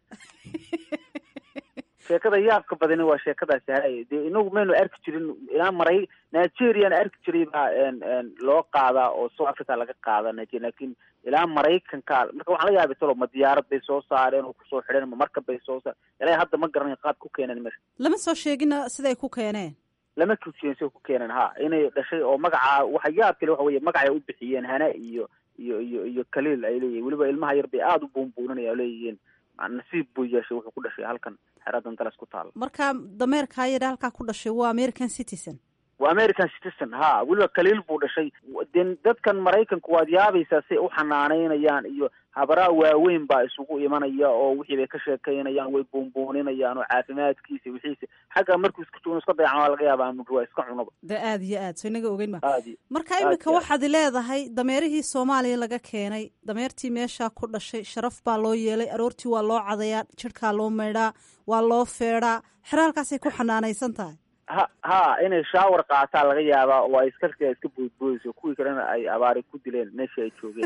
sheekada yaabka badani waa sheekadaas haay dee inagu maynu arki jirin ilaa maray nigeriana arki jiray baa loo qaadaa oo south africa laga qaada nigeria lakin ilaa maraykanka marka waxaan la yaabay talo ma diyaarad bay soo saareen oo kusoo xidheen ma markab bay soo saareen ilaa hadda ma garanayo qaad ku keeneen meesha lama soo sheegina siday ku keeneen lama kusiyen siday ku keeneen ha inay dhashay oo magaca waxa yaab kale waxa weye magacay u bixiyeen hana iyo iyo iyo iyo kaliil ay leeyihin weliba ilmaha yar bay aada u buunbuuninaya leeyihiin nasiib buu yeeshay wuxuu ku dhashay halkan xeradan dalas ku taalo marka dameerkaa yadha halkaa ku dhashay waa american citizen waa american citizen ha weliba kaliil buu dhashay de dadkan maraykanku waad yaabaysaa say u xanaanaynayaan iyo habaraa waaweyn baa isugu imanaya oo wixii bay ka sheekaynayaan way buunbuuninayaan oo caafimaadkiisa wixiisa xagga markuu iska joogno iska dayacan waa laga yaabaa muddo waa iska cunaba de aada iyo aad so inaga ogeyn ma aadi marka imika waxaad leedahay dameerihii soomaaliya laga keenay dameertii meeshaa ku dhashay sharaf baa loo yeelay aroortii waa loo cadayaa jidhkaa loo maydhaa waa loo feedhaa xero halkaasay ku xanaanaysan tahay ha ha inay shaawar qaataa laga yaabaa oo ay iskarka iska boodboodayso kuwii kalena ay abaari ku dileen meeshii ay joogeen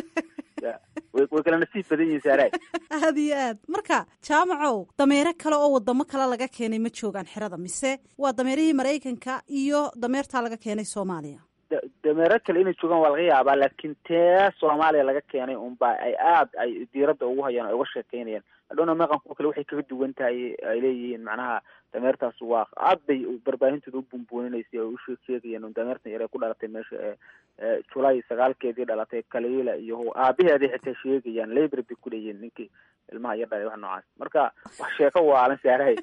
way way kala nasiib badan yihiin saaray aada iyo aad marka jaamacow dameero kale oo wadamo kale laga keenay ma joogaan xerada mise waa dameerihii maraykanka iyo dameertaa laga keenay soomaaliya dameero kale inay joogaan waa laga yaabaa laakiin tee soomaaliya laga keenay unba ay aad ay diiradda ugu hayaan o uga sheekeynayaan hadhowna meeqan kuwa kale waxay kaga duwan tahay ay leeyihiin macnaha dameertaas waa aad bay barbaahintooda u buunbuuninaysa oo usheeg sheegayeen dameertan yar ee ku dhalatay meesha ee julay sagaalkeedii dhalatay kaliila iyo aabaheeday xitaa sheegayaan labor bay ku leeyihiin ninkii ilmaha yar dhalay wax noocaas marka wax sheeko waalan saarahay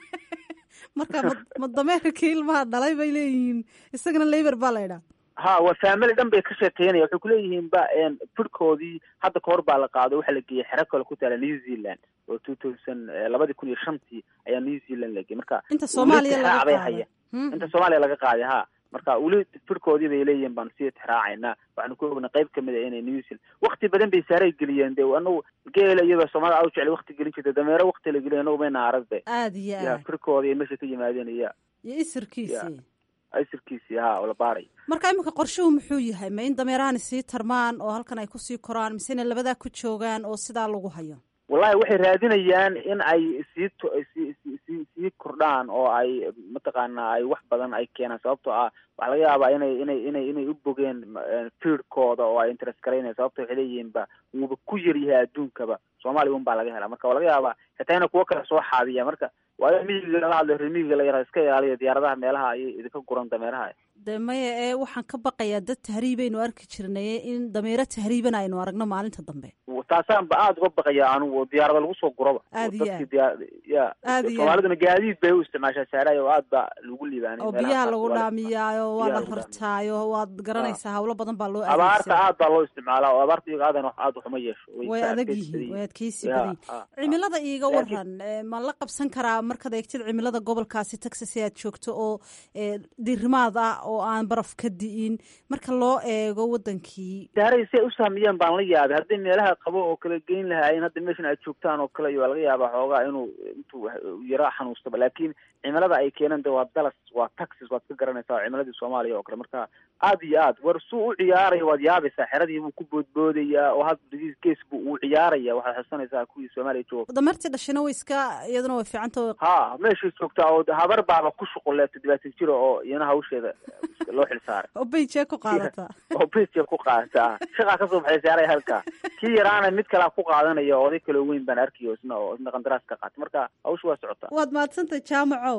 marka ma ma dameerkii ilmaha dhalay bay leeyihiin isagana labor baa la idhaa ha waa family dhan bay ka sheekeynaya waxay kuleeyihiin ba firkoodii hadda kahor baa la qaado waxaa la geeyey xero kale ku taala new zealand oo two thousand labadii kun iyo shantii ayaa new zealand la geeyey marka inta soomaaliya laga qaaday inta soomaaliya laga qaaday ha marka weli firkoodii bay leeyihiin baan sii tixraacayna waxaanu ku ognay qayb kamid a inay new zealand wakti badan bay saaray geliyeen de anagu geela iyaba soomaalida aad u jeclay wakti gelin jirta dameero wakti la geliya anagu mayna arag de aada iyo aad firkooda iyo meesha ka yimaadeen iya iyo isirkiisii isirkiisii ha oo la baaray marka iminka qorshuhu muxuu yahay ma in dameerahani sii tarmaan oo halkan ay kusii koraan mise inay labadaa ku joogaan oo sidaa lagu hayo wallahi waxay raadinayaan in ay sii sii sii sii kordhaan oo ay mataqaana ay wax badan ay keenaan sababtoo ah waxaa laga yaabaa inay inay inay inay u bogeen fiidkooda oo ay interest garaynaya sababto waxay leeyihiin ba wuuba ku yar yahay adduunkaba soomaaliya un baa laga helaa marka waa laga yaabaa xitaa ina kuwo kale soo xaabiya marka waayo miyiga lala hadlayo reer miyiga la yaraha iska ilaaliya diyaaradaha meelaha ayay idinka guran dameeraha de maya ee waxaan ka baqayaa dad tahriibaynu arki jirnay in dameero tahriibana aynu aragno maalinta dambe taasaan ba aada uga baqaya anugu diyaarada lagu soo guraba aad iyo dadki diya ya soomaaliduna gaadiid bay u isticmaashaa saaraay oo aad ba lagu liibaanay oo biyaha lagu dhaamiyaayo waa la rartaayo waad garanaysaa hawlo badan baa loo abaarta aad baa loo isticmaalaa oo abaarta iyaga aadan wax aada waxuma yeesho way adag yihiin way adkeysi badan cimilada iiga waran ma la qabsan karaa markaad eegtid cimilada gobolkaasi Texas ee aad joogto oo diirimaad ah oo aan baraf ka di'in marka loo eego wadankii saaray si ay u saamiyeen baan la yaabay haddii meelaha qabo oo kala geyn lahaayeen hadda meeshan aad joogtaan oo kale iyo laga yaabaa xoogaa inuu intuu yaraa xanuustaba laakiin cimilada ay keeneen de waa Dallas waa Texas waad ka garanaysaa cimiladii Soomaaliya oo kale marka aad iyo aad war suu u ciyaarayo waad yaabaysaa xeradii buu ku boodboodayaa oo hadda gees buu u ciyaaraya waxaad xusanaysaa kuwii Soomaaliya jooga damartii dhashina way iska iyaduna way fiicanta ha meeshay joogtaa oo habar baaba ku shuquleed toddobaatan jir oo iyana hawsheeda loo xil saaray oo bayjee ku qaadata oo bayjee ku qaadata shaqa ka soo baxay saaray halka kii yaraana mid kale ku qaadanaya oday kale weyn baan arkiyo isna oo isna qandaraas ka qaatay marka hawshu waa socotaa waad maadsantay jaamacow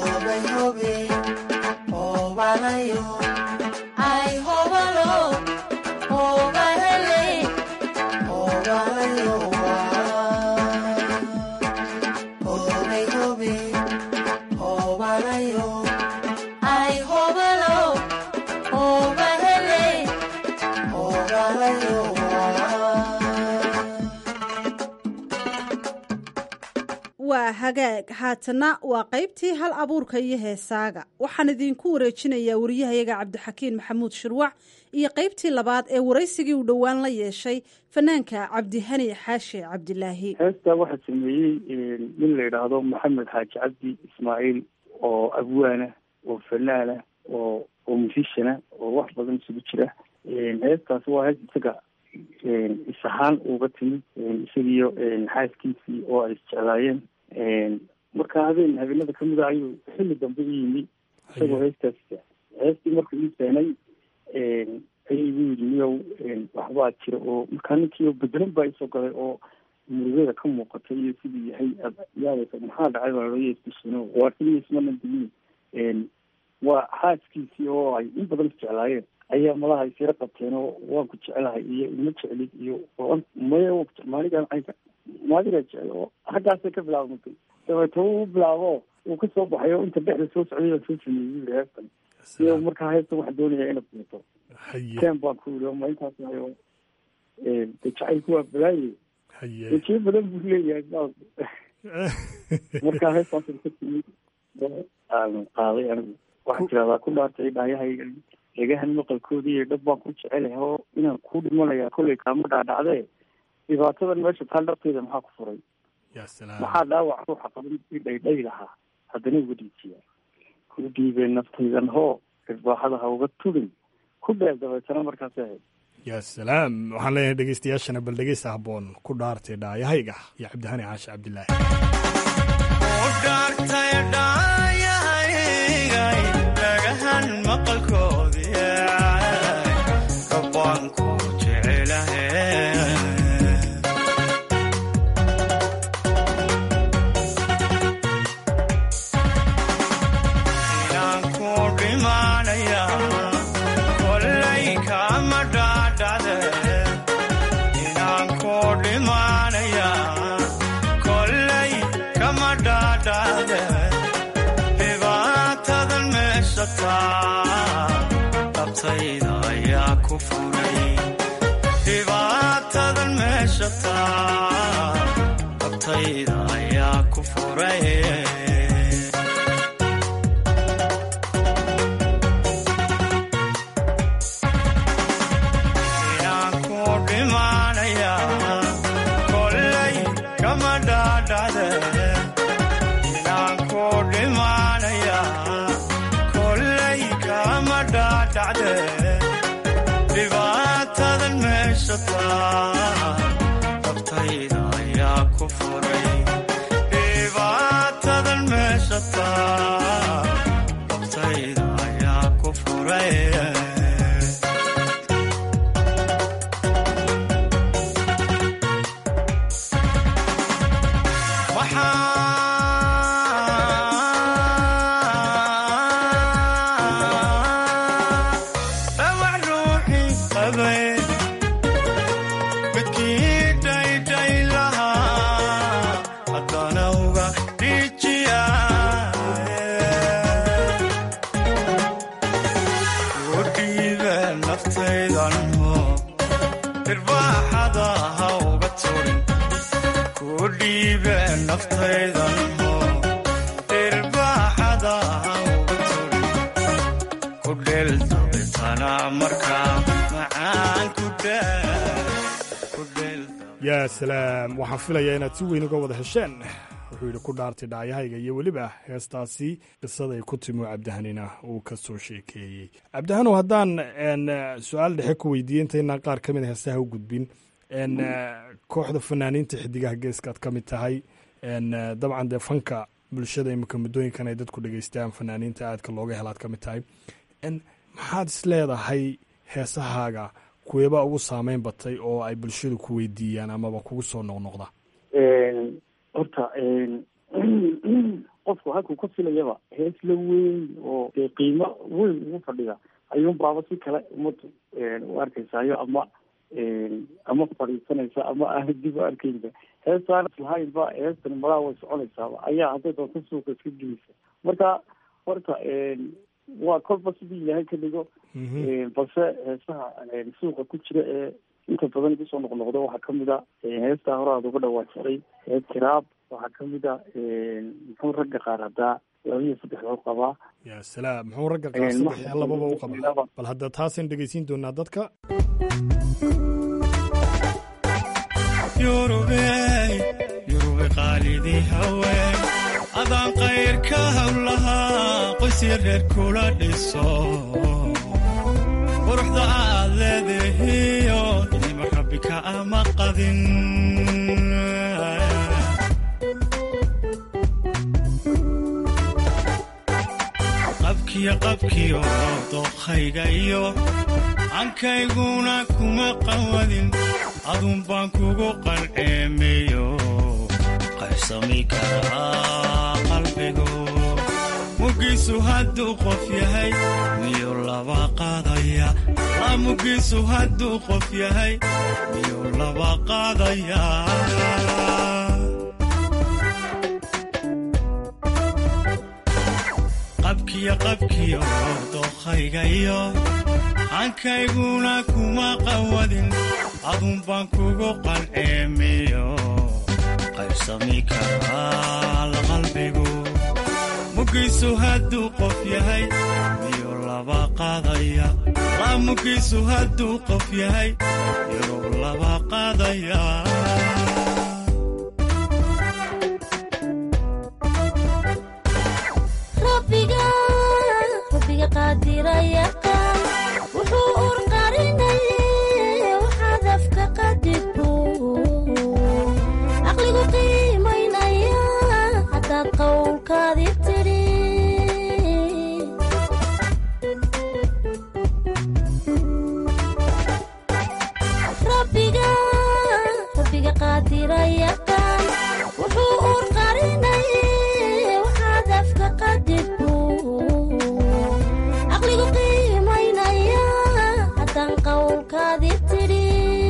ay hobalo hobale hobale hagaag haatana waa qaybtii hal abuurka iyo heesaaga waxaan idinku wareejinayaa wariyahayaga cabdixakiin maxamuud shirwac iyo qaybtii labaad ee waraysigii uu dhowaan la yeeshay fanaanka cabdihani xaashi cabdilaahi. heestaa waxaa sameeyey nin la yidhaahdo maxamed xaaji cabdi ismaaciil oo abwaana oo fanaana oo oo musishana oo wax badan isugu jira. heestaas waa hees isaga isahaan uga timid isagiyo xaaskiisii oo ay isjeclaayeen. marka habeen habeenada kamid a ayuu xilli dambe u yimi isagoo heestaas heestii markuu ii keenay ayay igu yidhi niyow waxbaa jira oo markaa ninkii bedelan baa isoo galay oo murugada ka muuqatay iyo siduu yahay yaadaysa maxaa dhacay baa loo yeesbishino waartimiismana digin waa xaaskiisii oo ay in badan isjeclaayeen ayaa malaha isira qabteen oo waan ku jecelahay iyo ima jeclid iyo maya maaligan ayka maaligaa jecel oo xaggaasay ka bilaabmatay dabeeto uu bilaabo uu ka soo baxay oo inta dhexda soo socday baan soo sameeyey heestan iyo markaa heestan waxaa doonaya inaad buuto ken baan ku yidhi ma intaas ayo de jacaylku waa balaaye ejiyo badan buu leeyahay markaa heestaas ka timid aan qaaday anigu waxaa tiradaa ku dhaartay dhaayahayga egahan maqalkoodii iyo dhab baan ku jecelahay oo inaan kuu dhimanayaa kollay kaama dhaadhacdee dhibaatadan meesha taa dhabteeda maxaa ku furay maxaa dhaawac ruuxa qaban i dhaydhay lahaa haddana uga dhiijiya ku dhiibeen naftaydan hoo irbaaxada ha uga tudin ku dheel dabeetana markaas ahayd ya salaam waxaan leeyahay dhegeystayaashana bal dhegeysta habboon ku dhaartay dhaayahayga iyo cabdihani xaashi cabdilaahi. dhagahan maqalkoodii kabaan ku jecelahay inaan ku dhimanaya kollay kama dhaadhacde inaan ku dhimanaya kollay kama dhaadhacde dhabtayda ayaa ku furay dhibaatadan meesha taa dhabtayda ayaa ku furay inaan ku dhimanaya kollay kama dhaadhacde inaan ku dhimanaya dhibaatadan meesha taa dhabtayda ayaa ku furay dhibaatadan meesha taa dhabtayda ayaa ku furay yaa salaam waxaan filayaa inaad si weyn uga wada hesheen. wuxuu yidhi ku dhaartay dhaayahayga iyo weliba heestaasi qisaday ku timo cabdihanina uu ka soo sheekeeyey. cabdihanow haddaan su-aal dhexe ku weydiiyey intaynaan qaar ka mid a heestaha u gudbin kooxda fanaaniinta xidigaha geeskaad ka mid tahay dabcan dee fanka bulshada imika muddooyinkan ay dadku dhegeystaan fanaaniinta aadka looga helaad ka mid tahay maxaad is leedahay heesahaaga kuweebaa ugu saameyn batay oo ay bulshadu ku weydiiyaan amaba kugu soo noqnoqda? horta qofku halkuu ka filayaba hees la weyn oo dee qiimo weyn ugu fadhida ayuun baaba si kale ummaddu u arkaysaayo ama ama fadhiisanaysa ama aan dib u arkaysa heestaan islahaynba heestan malaa way soconaysaaba ayaa hadday doonta suuqa iska gelisa. marka horta waa kolba sidii ilaahay ka dhigo balse heesaha suuqa ku jira ee inta badan kusoo noqnoqdo waxaa kamid a heestaa hore aad uga dhawaajisay hees tiraab waxaa kamid a muxuu ragga qaar haddaa labiyo saddexdoo qabaa ya salaam muxuu ragga qaar saddex iyo lababa u qabaa bal hadda taasaan dhegeysiin doonaa dadka yurubey yurube qaalidii haween adaan qayrka hawlahaa qoys reer kula dhiso quruxda aad leedahiyo nima rabbi ka ama qadin qabkiyo qabkiyo dookhayga iyo ankayguna kuma qawadin adun baan kugu qalceemeyo qaybsami karaa qalbigu mugiisu hadduu qof yahay miyuu laba qaadaya la mugiisu hadduu qof yahay miyuu laba qaadaya qabkiyo qabkiyo dookhayga iyo ankayguna kuma qawadin adun baan kugu qalceemiyo qaybsami karaa la qalbigu mugiisu hadduu qof yahay miyuu laba qaadaya la mugiisu hadduu qof yahay miyuu laba qaadaya rabbiga rabbiga qaadiraya wuxuu urqarinayay waxaad afka qadibku caqligu qiimaynaya haddaad qowlkaadi tidhi rabbiga rabbiga qaadiraya wuxuu urqarinayay waxaad afka qadibku caqligu qiimaynaya haddaan qowlkaadi tidhi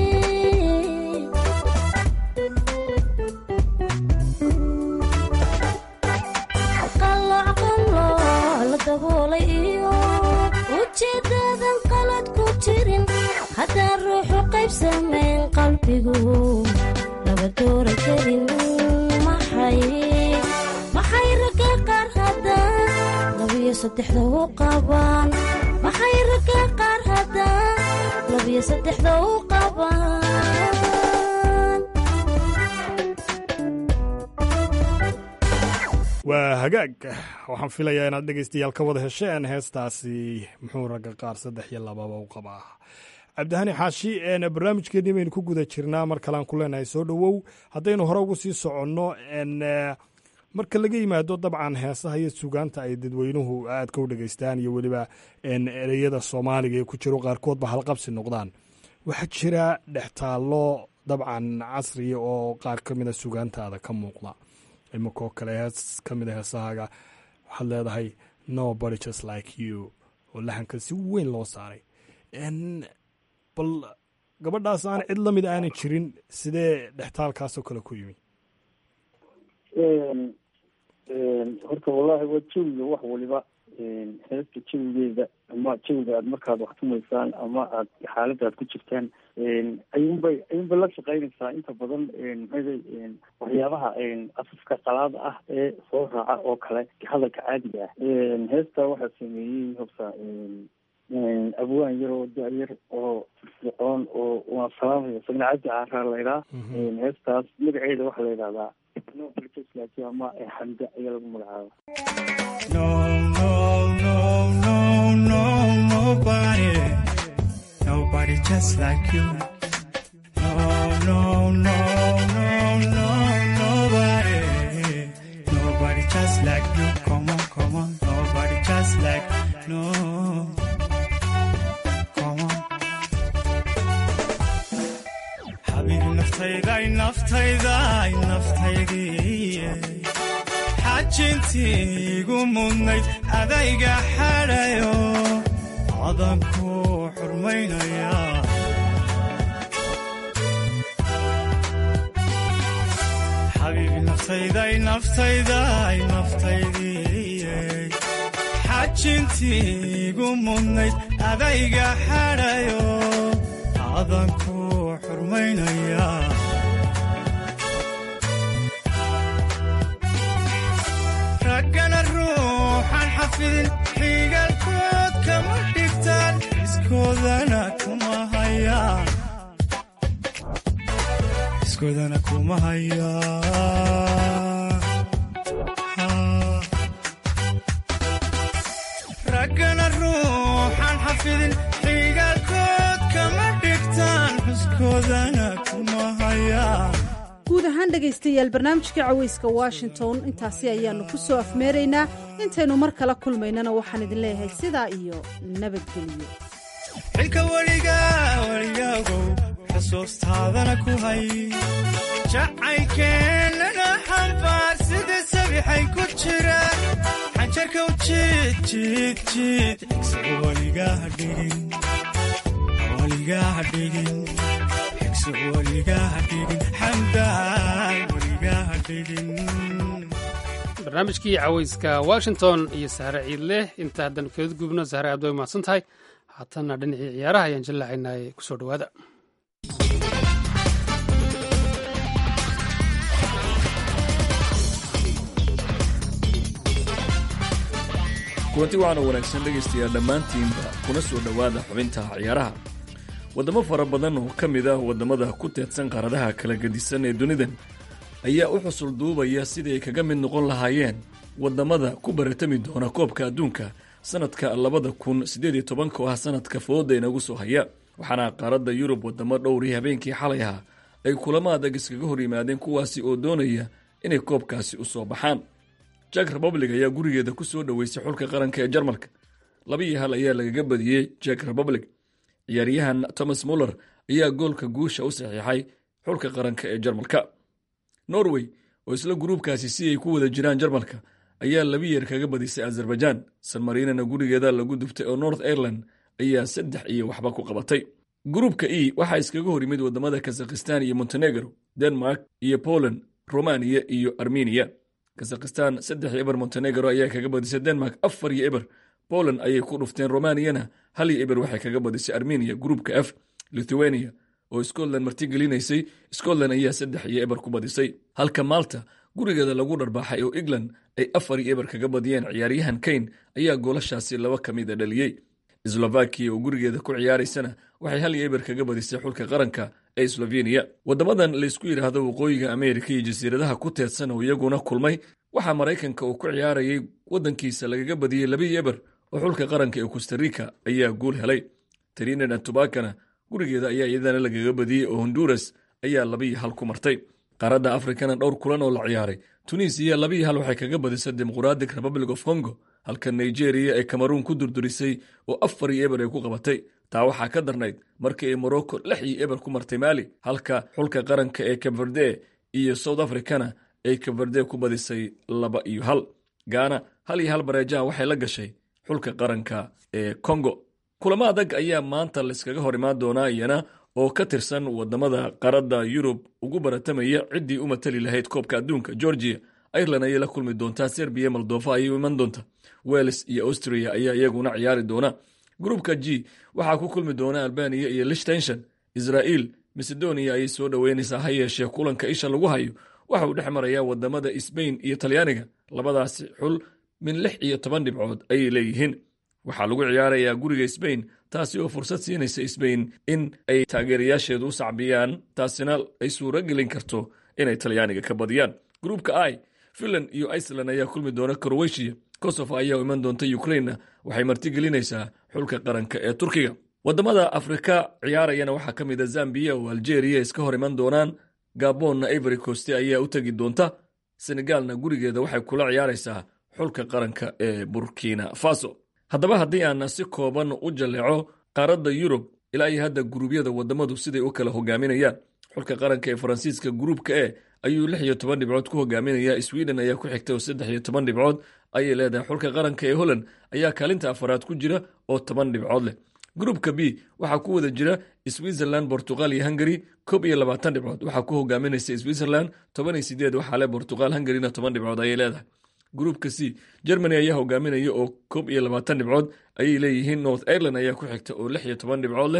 qalooc qalooc la daboolay iyo ujeeddaadan qalad ku jirin haddaan ruuxu qaybsamayn qalbigu laba doora karin maxay maxay ragga qaar haddaan labiyo saddexda u qabaan maxay ragga qaar haddaan labiyo saddexda u qabaan waa hagaag waxaan filayaa inaad dhegaystayaal ka wada hesheen heestaasi muxuu ragga qaar saddex iyo lababa u qabaa cabdihani xaashi barnaamijkeennii baynu ku guda jirnaa mar kalean ku leenahay soo dhowow haddaynu hore ugu sii soconno marka laga yimaado dabcan heesaha iyo sugaanta ay dadweynuhu aadka u dhegaystaan iyo weliba ereyada soomaaliga ee ku jiro qaarkoodba halqabsi noqdaan waxaa jira dhextaallo dabcan casriya oo qaar ka mida sugaantaada ka muuqda iminkoo kale hees ka mida heesahaaga waxaad leedahay nobody just like you oo laxanka si weyn loo saaray bal gabadhaas aan cid la mid aanay jirin sidee dhextaalkaasoo kale ku yimi horta wallaahi waa jawiga wax waliba heesta jawigeeda ama jawiga aad markaad waxtumaysaan ama aad xaalada aad ku jirtaan ayuunbay ayuunbay la shaqaynaysaa inta badan maxay waxyaabaha afafka qalaada ah ee soo raaca oo kale hadalka caadiga ah heesta waxaa sameeyey horta abwaan yar oo da-yar oo firfircoon oo waan salaamaya isagna cabdi caaraa laydhaa heestaas magaceeda waxaa la yidhahdaa ama xamda ayaa lagu magacaaba no no no no no nobody nobody just like you no no no no no nobody nobody just like you come on come on nobody just like no naftayday naftayday naftaydii xajintiigu mudnayd adayga xadhayo adanku xurmaynaya xabiibi naftayday naftayday naftaydii xajintiigu mudnayd adayga xadhayo adanku xurmaynayaa raggana ruuxan xafidin xigalkood kama dhigtaan iskoodana kuma hayaa iskoodana kuma hayaa raggana ruuxan xafidin xigalkood kama dhigtaan iskoodana kuma hayaa guud ahaan dhegaystayaal barnaamijka cawayska washington intaasi ayaannu ku soo afmeeraynaa intaynu mar kala kulmaynana waxaan idin leeyahay sidaa iyo nabadgelyo xilka weliga weligaagow xusuustaadana ku hay jacaylkeennana xambaar sida sabixay ku jira xanjarka u jiid jiid jiid xigsiga weligaha dhigin weligaha dhigin barnaamijkii cawayska washington iyo sahre ciidleh inta haddanu kaga gubno sahre aad way mahadsan tahay haatanna dhinacii ciyaaraha ayaan jallaacaynay ku soo dhowaada kulanti waxaana wanaagsan dhegaystayaal dhammaantiinba kuna soo dhowaada xubinta ciyaaraha waddamo fara badan oo ka mid ah waddamada ku teedsan qaaradaha kala gedisan ee dunidan ayaa u xusul duubaya sidii ay kaga mid noqon lahaayeen waddamada ku baratami doona koobka adduunka sannadka labada kun siddeed iyo tobanka oo ah sannadka fooda inagu soo haya waxaana qaaradda yurub waddamo dhowrii habeenkii xalay ahaa ay kulamo adag iskaga hor yimaadeen kuwaasi oo doonaya inay koobkaasi u soo baxaan jak republic ayaa gurigeeda ku soo dhoweysay xulka qaranka ee jarmalka laba iyo hal ayaa lagaga badiyey jak republic ciyaaryahan thomas muller ayaa goolka guusha u saxiixay xulka qaranka ee jarmalka norway oo isla gruubkaasi si ay ku wada jiraan jarmalka ayaa laba yeer kaga badisay azerbaijan sanmarinana gurigeeda lagu duftay oo north ireland ayaa saddex iyo waxba ku qabatay gruubka e waxaa iskaga hor yimid waddamada kazakhistan iyo montenegro denmark iyo poland romaniya iyo armeniya kazakhistan saddex iyo eber montenegro ayaa kaga badisay denmark afar iyo eber poland ayay ku dhufteen romaniyana hal iyo eber waxay kaga badisay armeniya gruubka f lithuania oo scotland martigelinaysay scotland ayaa saddex iyo eber ku badisay halka malta gurigeeda lagu dharbaaxay oo england ay afar iyo eber kaga badiyeen ciyaaryahan kane ayaa goolashaasi laba ka mida dhaliyey slovakia oo gurigeeda ku ciyaaraysana waxay hal iyo eber kaga badisay xulka qaranka ee slovenia waddamadan laysku yidhaahdo waqooyiga ameerika iyo jasiiradaha ku teedsan oo iyaguna kulmay waxaa maraykanka uu ku ciyaarayay waddankiisa lagaga badiyey laba iyo eber oo xulka qaranka ee costarica ayaa guul helay trinidad and tobacana gurigeeda ayaa iyadana lagaga badiyey oo honduras ayaa laba iyo hal ku martay qaaradda afrikana dhowr kulan oo la ciyaaray tunisiya laba iyo hal waxay kaga badisay democratic republic of congo halka nigeria ay cameroon ku durdurisay oo afar iyo eber ay ku qabatay taa waxaa ka darnayd markii ay morocco lix iyo eber ku martay mali halka xulka qaranka ee cabverde iyo south africana ay cabverde ku badisay laba iyo hal gaana hal iyo hal bareejaha waxay la gashay xulka qaranka ee congo kulamo adag ayaa maanta layskaga hor imaan doonaa iyana oo ka tirsan waddamada qaradda yurub ugu baratamaya ciddii u matali lahayd koobka adduunka georgia ireland ayay la kulmi doontaa serbiya moldova ayay u iman doonta wales iyo austria ayaa iyaguna ciyaari doona gruubka g waxaa ku kulmi doona albaniya iyo lichtenshon israel macedonia ayay soo dhoweynaysaa ha yeeshee kulanka isha lagu hayo waxa uu dhex marayaa waddamada sbain iyo talyaaniga labadaasi xul min lix iyo toban dhibcood ayay leeyihiin waxaa lagu ciyaarayaa guriga sbain taasi oo fursad siinaysa sbain in ay taageerayaasheedu u sacbiyaan taasina ay suuro gelin karto inay talyaaniga ka badiyaan gruubka i finland iyo iceland ayaa kulmi doona crowetiya kosovo ayaa u iman doonta ukrainna waxay martigelinaysaa xulka qaranka ee turkiga waddamada afrika ciyaarayana waxaa ka mid a zambiya oo algeria iska hor iman doonaan gabonna ivory coast ayaa u tegi doonta senegalna gurigeeda waxay kula ciyaaraysaa xulka qaranka ee burkina faso haddaba haddii aan si kooban u jalleeco qaaradda yurub ilaa iyo hadda guruubyada waddamadu siday u kala hogaaminayaan xulka qaranka ee faransiiska gruubka e ayuu lix iyo toban dhibcood ku hogaaminaya sweden ayaa ku xigta oo saddex iyo toban dhibcood ayay leedahay xulka qaranka ee holland ayaa kaalinta afaraad ku jira oo toban dhibcood leh gruubka b waxaa ku wada jira switzerland bortugal iyo hungary koob iyo labaatan dhibcood waxaa ku hogaaminaysa switzerland toban iyo sideed waxaa leh bortugal hungaryna toban dhibcood ayay leedahay gruubka c germany ayaa hogaaminaya oo koob iyo labaatan dhibcood ayay leeyihiin north ireland ayaa ku xigta oo lix iyo toban dhibcood leh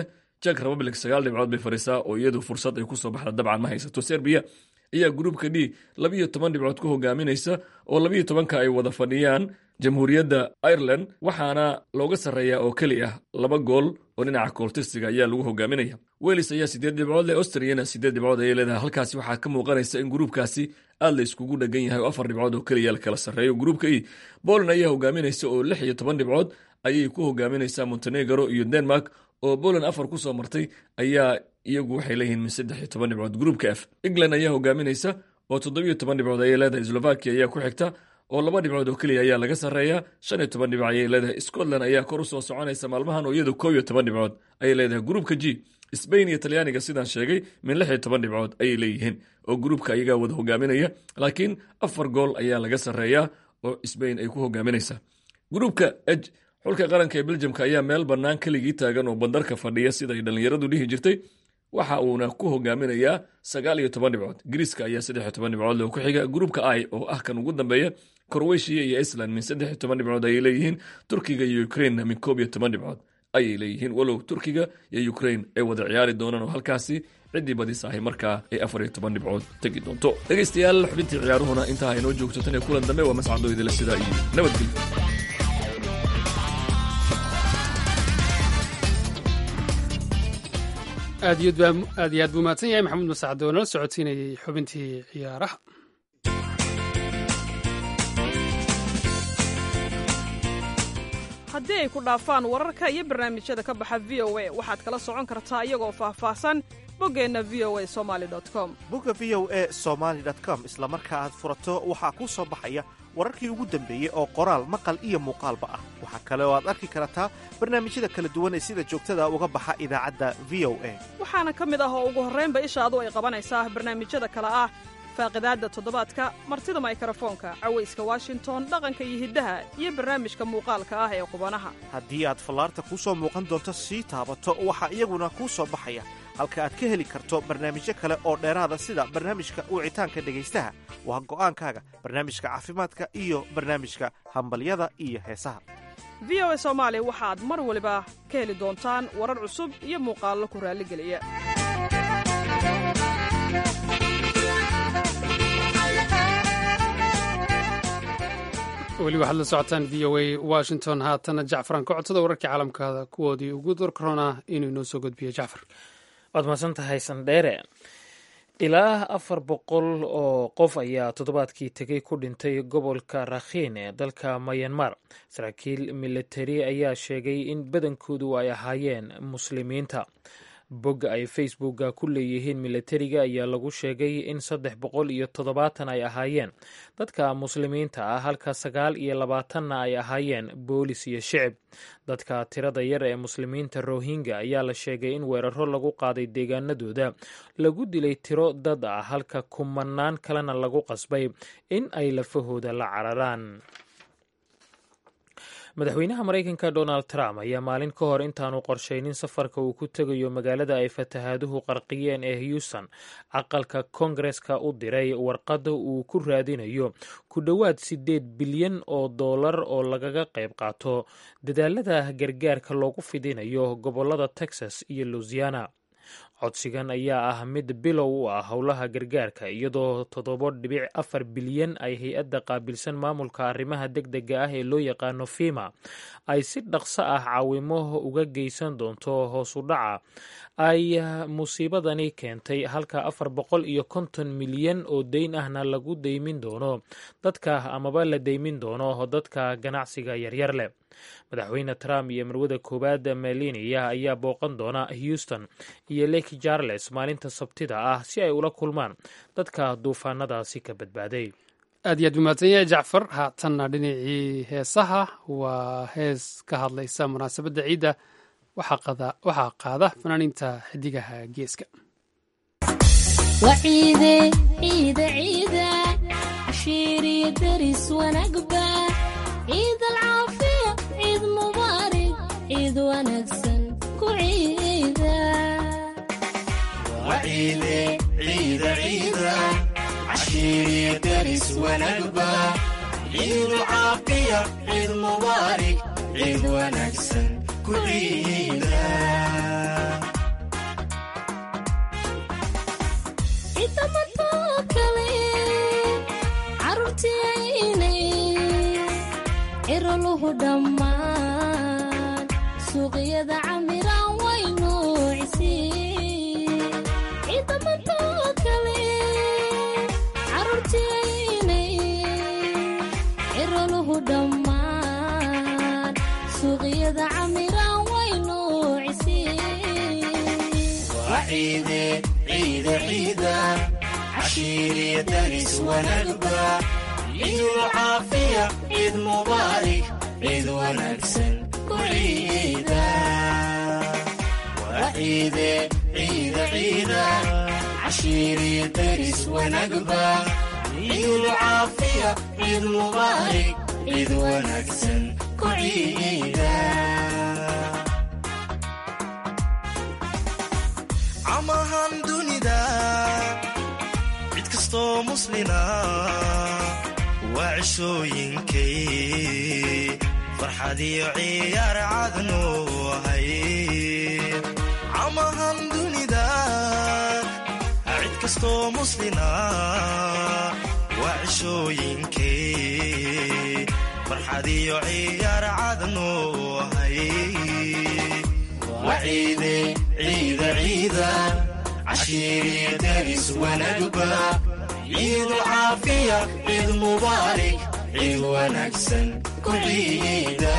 Czech Republic sagaal dhibcood bay fariisaa oo iyadu fursad ay ku soo baxda dabcan ma haysato. Serbia ayaa gruupka D labiyo toban dhibcood ku hogaaminaysa oo labiyo tobanka ay wada fadhiyaan jamhuuriyadda Ireland, waxaana looga sarreeyaa oo keli ah laba gool oo dhinaca kooltirsiga ayaa lagu hogaaminaya. Wales ayaa sideed dhibcood leh, Austriana sideed dhibcood ayay leedahay. Halkaasi waxaa ka muuqanaysa in gruupkaasi aad la iskugu dhagan yahay oo afar dhibcood oo keliya la kala sarreeyo. Gruupka E Poland ayaa hogaaminaysa oo lix iyo toban dhibcood ayay ku hogaaminaysaa. Montenegro iyo Denmark oo Poland afar ku soo martay ayaa iyagu waxay leeyihiin min saddex iyo toban dhibcood. Gruupka F England ayaa hogaaminaysa oo toddobiyo toban dhibcood ayay leedahay. Slovakia ayaa ku xigta oo laba dhibcood oo keliya ayaa laga sarreeyaa, shan iyo toban dhibcood ayay leedahay. Scotland ayaa kor u soo soconaysa maalmahan oo iyadu koob iyo toban dhibcood ayay leedahay. Gruupka G Spain iyo Talyaaniga sidaan sheegay min lix iyo toban dhibcood ayay leeyihiin oo gruupka ayagaa wada hogaaminaya, laakiin afar gool ayaa laga sarreeyaa oo Spain ay ku hogaaminaysaa. Gruupka H xulka qaranka ee Belgiumka ayaa meel bannaan keligii taagan oo bandarka fadhiya sida ay dhallinyaradu dhihi jirtay, waxa uuna ku hogaaminayaa sagaal iyo toban dhibcood. Greece ayaa saddex iyo toban dhibcood leh oo ku xiga. Gruupka I oo ah kan ugu dambeeya Croatia iyo Iceland min saddex iyo toban dhibcood ayay leeyihiin. Turkiga iyo Ukraine min koob iyo toban dhibcood ayay leeyihiin, walow Turkiga iyo Ukraine ay wada ciyaari doonaan oo halkaasi ciddii badisaahay markaa ay afar iyo toban dhibcood tegi doonto. dhegaystayaal, xubintii ciyaaruhuna intaa inoo joogto tan iyo kulan dambe waa mascado idila sidaa iyo nabadgelyo. aad iyo aad buu mahadsan yahay maxamuud masacad oo nala socodsiinayay xubintii ciyaaraha. haddii ay ku dhaafaan wararka iyo barnaamijyada ka baxa v o a waxaad kala socon kartaa iyagoo faahfaahsan boggeenna v o a somaali com. bogga v o a somaali com isla marka aad furato waxaa kuu soo baxaya wararkii ugu dambeeyey oo qoraal maqal iyo muuqaalba ah. waxaa kale oo aad arki kartaa barnaamijyada kala duwan ee sida joogtada uga baxa idaacadda v o a. waxaana ka mid ah oo ugu horraynba ishaadu ay qabanaysaa barnaamijyada kale ah faaqidaadda toddobaadka, martida maykarafoonka, cawayska washington, dhaqanka iyo hiddaha, iyo barnaamijka muuqaalka ah ee qubanaha. haddii aad fallaarta kuu soo muuqan doonto sii taabato waxaa iyaguna kuu soo baxaya halka aad ka heli karto barnaamijyo kale oo dheeraada sida barnaamijka wicitaanka dhegaystaha, waa go'aankaaga, barnaamijka caafimaadka iyo barnaamijka hambalyada iyo heesaha. v o a soomaali waxaad mar waliba ka heli doontaan warar cusub iyo muuqaallo ku raalligeliya. weli waxaad la socotaan v o a washington. haatana jacfaran ka codsada wararkii caalamkaada kuwoodii ugu dorkarona inuu inoo soo gudbiyo. jacfar, waad mahadsan tahay sandheere. ilaa afar boqol oo qof ayaa toddobaadkii tegey ku dhintay gobolka rakhiin ee dalka mayanmar. saraakiil militari ayaa sheegay in badankoodu ay ahaayeen muslimiinta. bogga ay facebooka ku leeyihiin militariga ayaa lagu sheegay in saddex boqol iyo toddobaatan ay ahaayeen dadka muslimiinta ah, halka sagaal iyo labaatanna ay ahaayeen boolis iyo shicib. dadka tirada yar ee muslimiinta rohingya ayaa la sheegay in weeraro lagu qaaday deegaanadooda lagu dilay tiro dad ah, halka kumanaan kalena lagu qasbay in ay lafahooda la cararaan. madaxweynaha maraykanka donald trump ayaa maalin ka hor intaanu qorshaynin safarka uu ku tegayo magaalada ay fatahaaduhu qarqiyeen ee houston aqalka koongareska u diray warqadda uu ku raadinayo ku dhowaad siddeed bilyan oo dollar oo lagaga qayb qaato dadaalada gargaarka loogu fidinayo gobolada texas iyo louisiana. codsigan ayaa ah mid bilow u ah howlaha gargaarka, iyadoo toddoba dhibic afar bilyan ay hay-adda qaabilsan maamulka arrimaha degdega ah ee loo yaqaano fima ay si dhaqso ah caawimo uga geysan doonto hoos u dhaca ay musiibadani keentay, halka afar boqol iyo konton milyan oo deyn ahna lagu deymin doono dadka amaba la deymin doono dadka ganacsiga yaryar leh. madaxweyne trump iyo marwada koowaad melania ayaa booqan doona houston iyo lake charles maalinta sabtida ah si ay ula kulmaan dadka duufaanadaasi ka badbaaday. aad iyo aad buu mahadsan yahay jacfar. haatanna dhinacii heesaha waa hees ka hadlaysa munaasabadda ciidda waxaa qaada fanaaniinta xidigaha geeska. وعيدة عيدة عيدة عشيري درس ونقبة عيد العافية عيد مبارك عيد ونكسن كعيدة وعيدة عيدة عيدة عشيري درس ونقبة عيد العافية عيد مبارك عيد ونكسن كعيدة ciroluhu dhammaan suuqyada camiraan waynu cisiin ciidamantoo kale caruurtiinay ciroluhu dhammaan suuqyada camiraan waynu cisiin وعيدة عيدة عيدة عشيري دارس ونقبة عيد العافية عيد مبارك عيد ونكسن كعيدة وعيدة عيدة عيدة عشيري دارس ونقبة عيد العافية عيد مبارك عيد ونكسن كعيدة amahan dunida cid kastoo muslina waa cishooyinkay farxad iyo ciyaar cadnu ahay amahan dunida cid kastoo muslina waa cishooyinkay farxad iyo ciyaar cadnu ahay وعيدة عيدة عيدة عشيري دارس ونقبة عيد العافية عيد مبارك عيد ونكسن كعيدة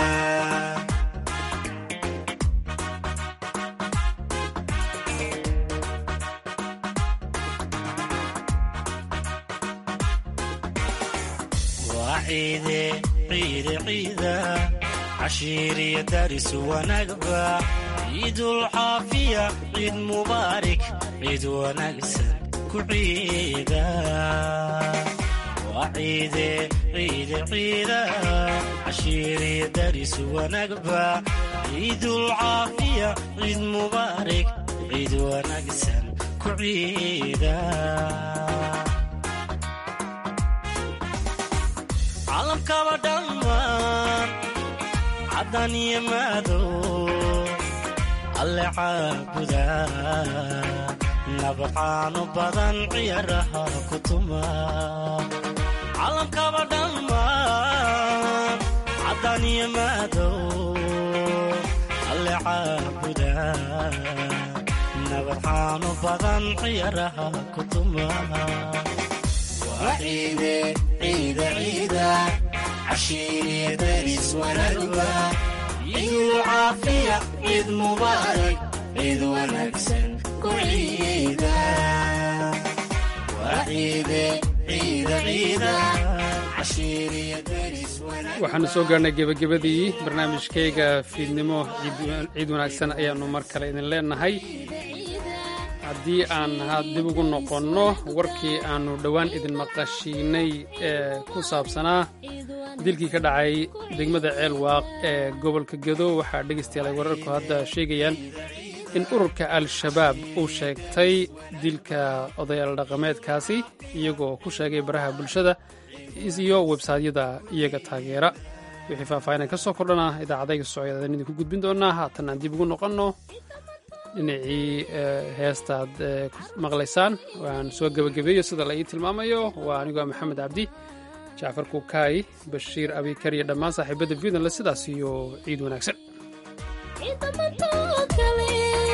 وعيدة عيدة عيدة عشيري دارس ونقبة عيد العافية عيد مبارك عيد ونكسن كعيدة وعيدة عيد عيدة عشيري دارس ونقبة عيد العافية عيد مبارك عيد ونكسن كعيدة عالم كما دمان عدن يمادو اللي عابدا نبقان بدن عيارها كتما عالم كبدن ما عدن يمادو اللي عابدا نبقان بدن عيارها كتما وعيدة عيدة عيدة عشيري دارس ونقبة عيد العافية عيد مبارك عيد ونكسن كعيدة وعيدة عيدة عيدة عشيري دارس ونقبة waxaanu soo gaarnay gebagabadii barnaamijkayga fiidnimo ciid wanaagsan ayaanu mar kale idin leenahay haddii aan dib ugu noqonno warkii aanu dhowaan idin maqashiinay ee ku saabsanaa dilkii ka dhacay degmada ceelwaaq ee gobolka gedo waxaa dhegaystayaal ay wararku hadda sheegayaan in ururka al-shabaab uu sheegtay dilka odayaal dhaqameedkaasi iyagoo ku sheegay baraha bulshada iyo websaytyada iyaga taageera wixii faahfaahin ka soo kordhana idaacadayga socodaan idinku gudbin doonaa haatan aan dib ugu noqonno dhinacii heestaad maqlaysaan waan soo gebagabeeyo sida la ii tilmaamayo waa anigoo maxamed cabdi jacfar kukaay bashiir abikar iyo dhammaan saaxiibada vidanle sidaas iyo ciid wanaagsan ciidamantoo kale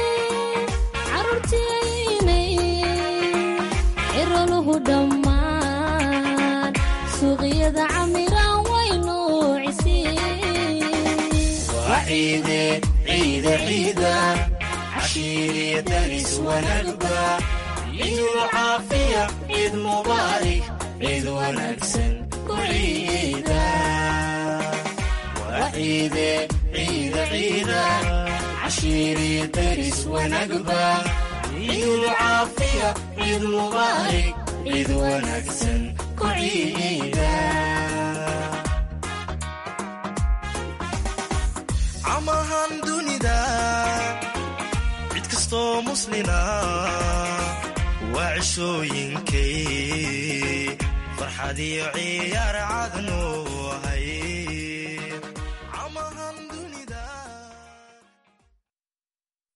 caruurtiinay ciroluhu dhammaan suuqyada camiraan waynu cisiin وعيدة عيدة عيدة عشيري دارس ونقبة عيد العافية عيد مبارك عيد ونكسن كعيدة وعيدة عيدة عيدة عشيري دارس ونقبة عيد العافية عيد مبارك عيد ونكسن كعيدة amahan dunida cid kastoo muslina waa cishooyinkay farxad iyo ciyaar cadnu ahay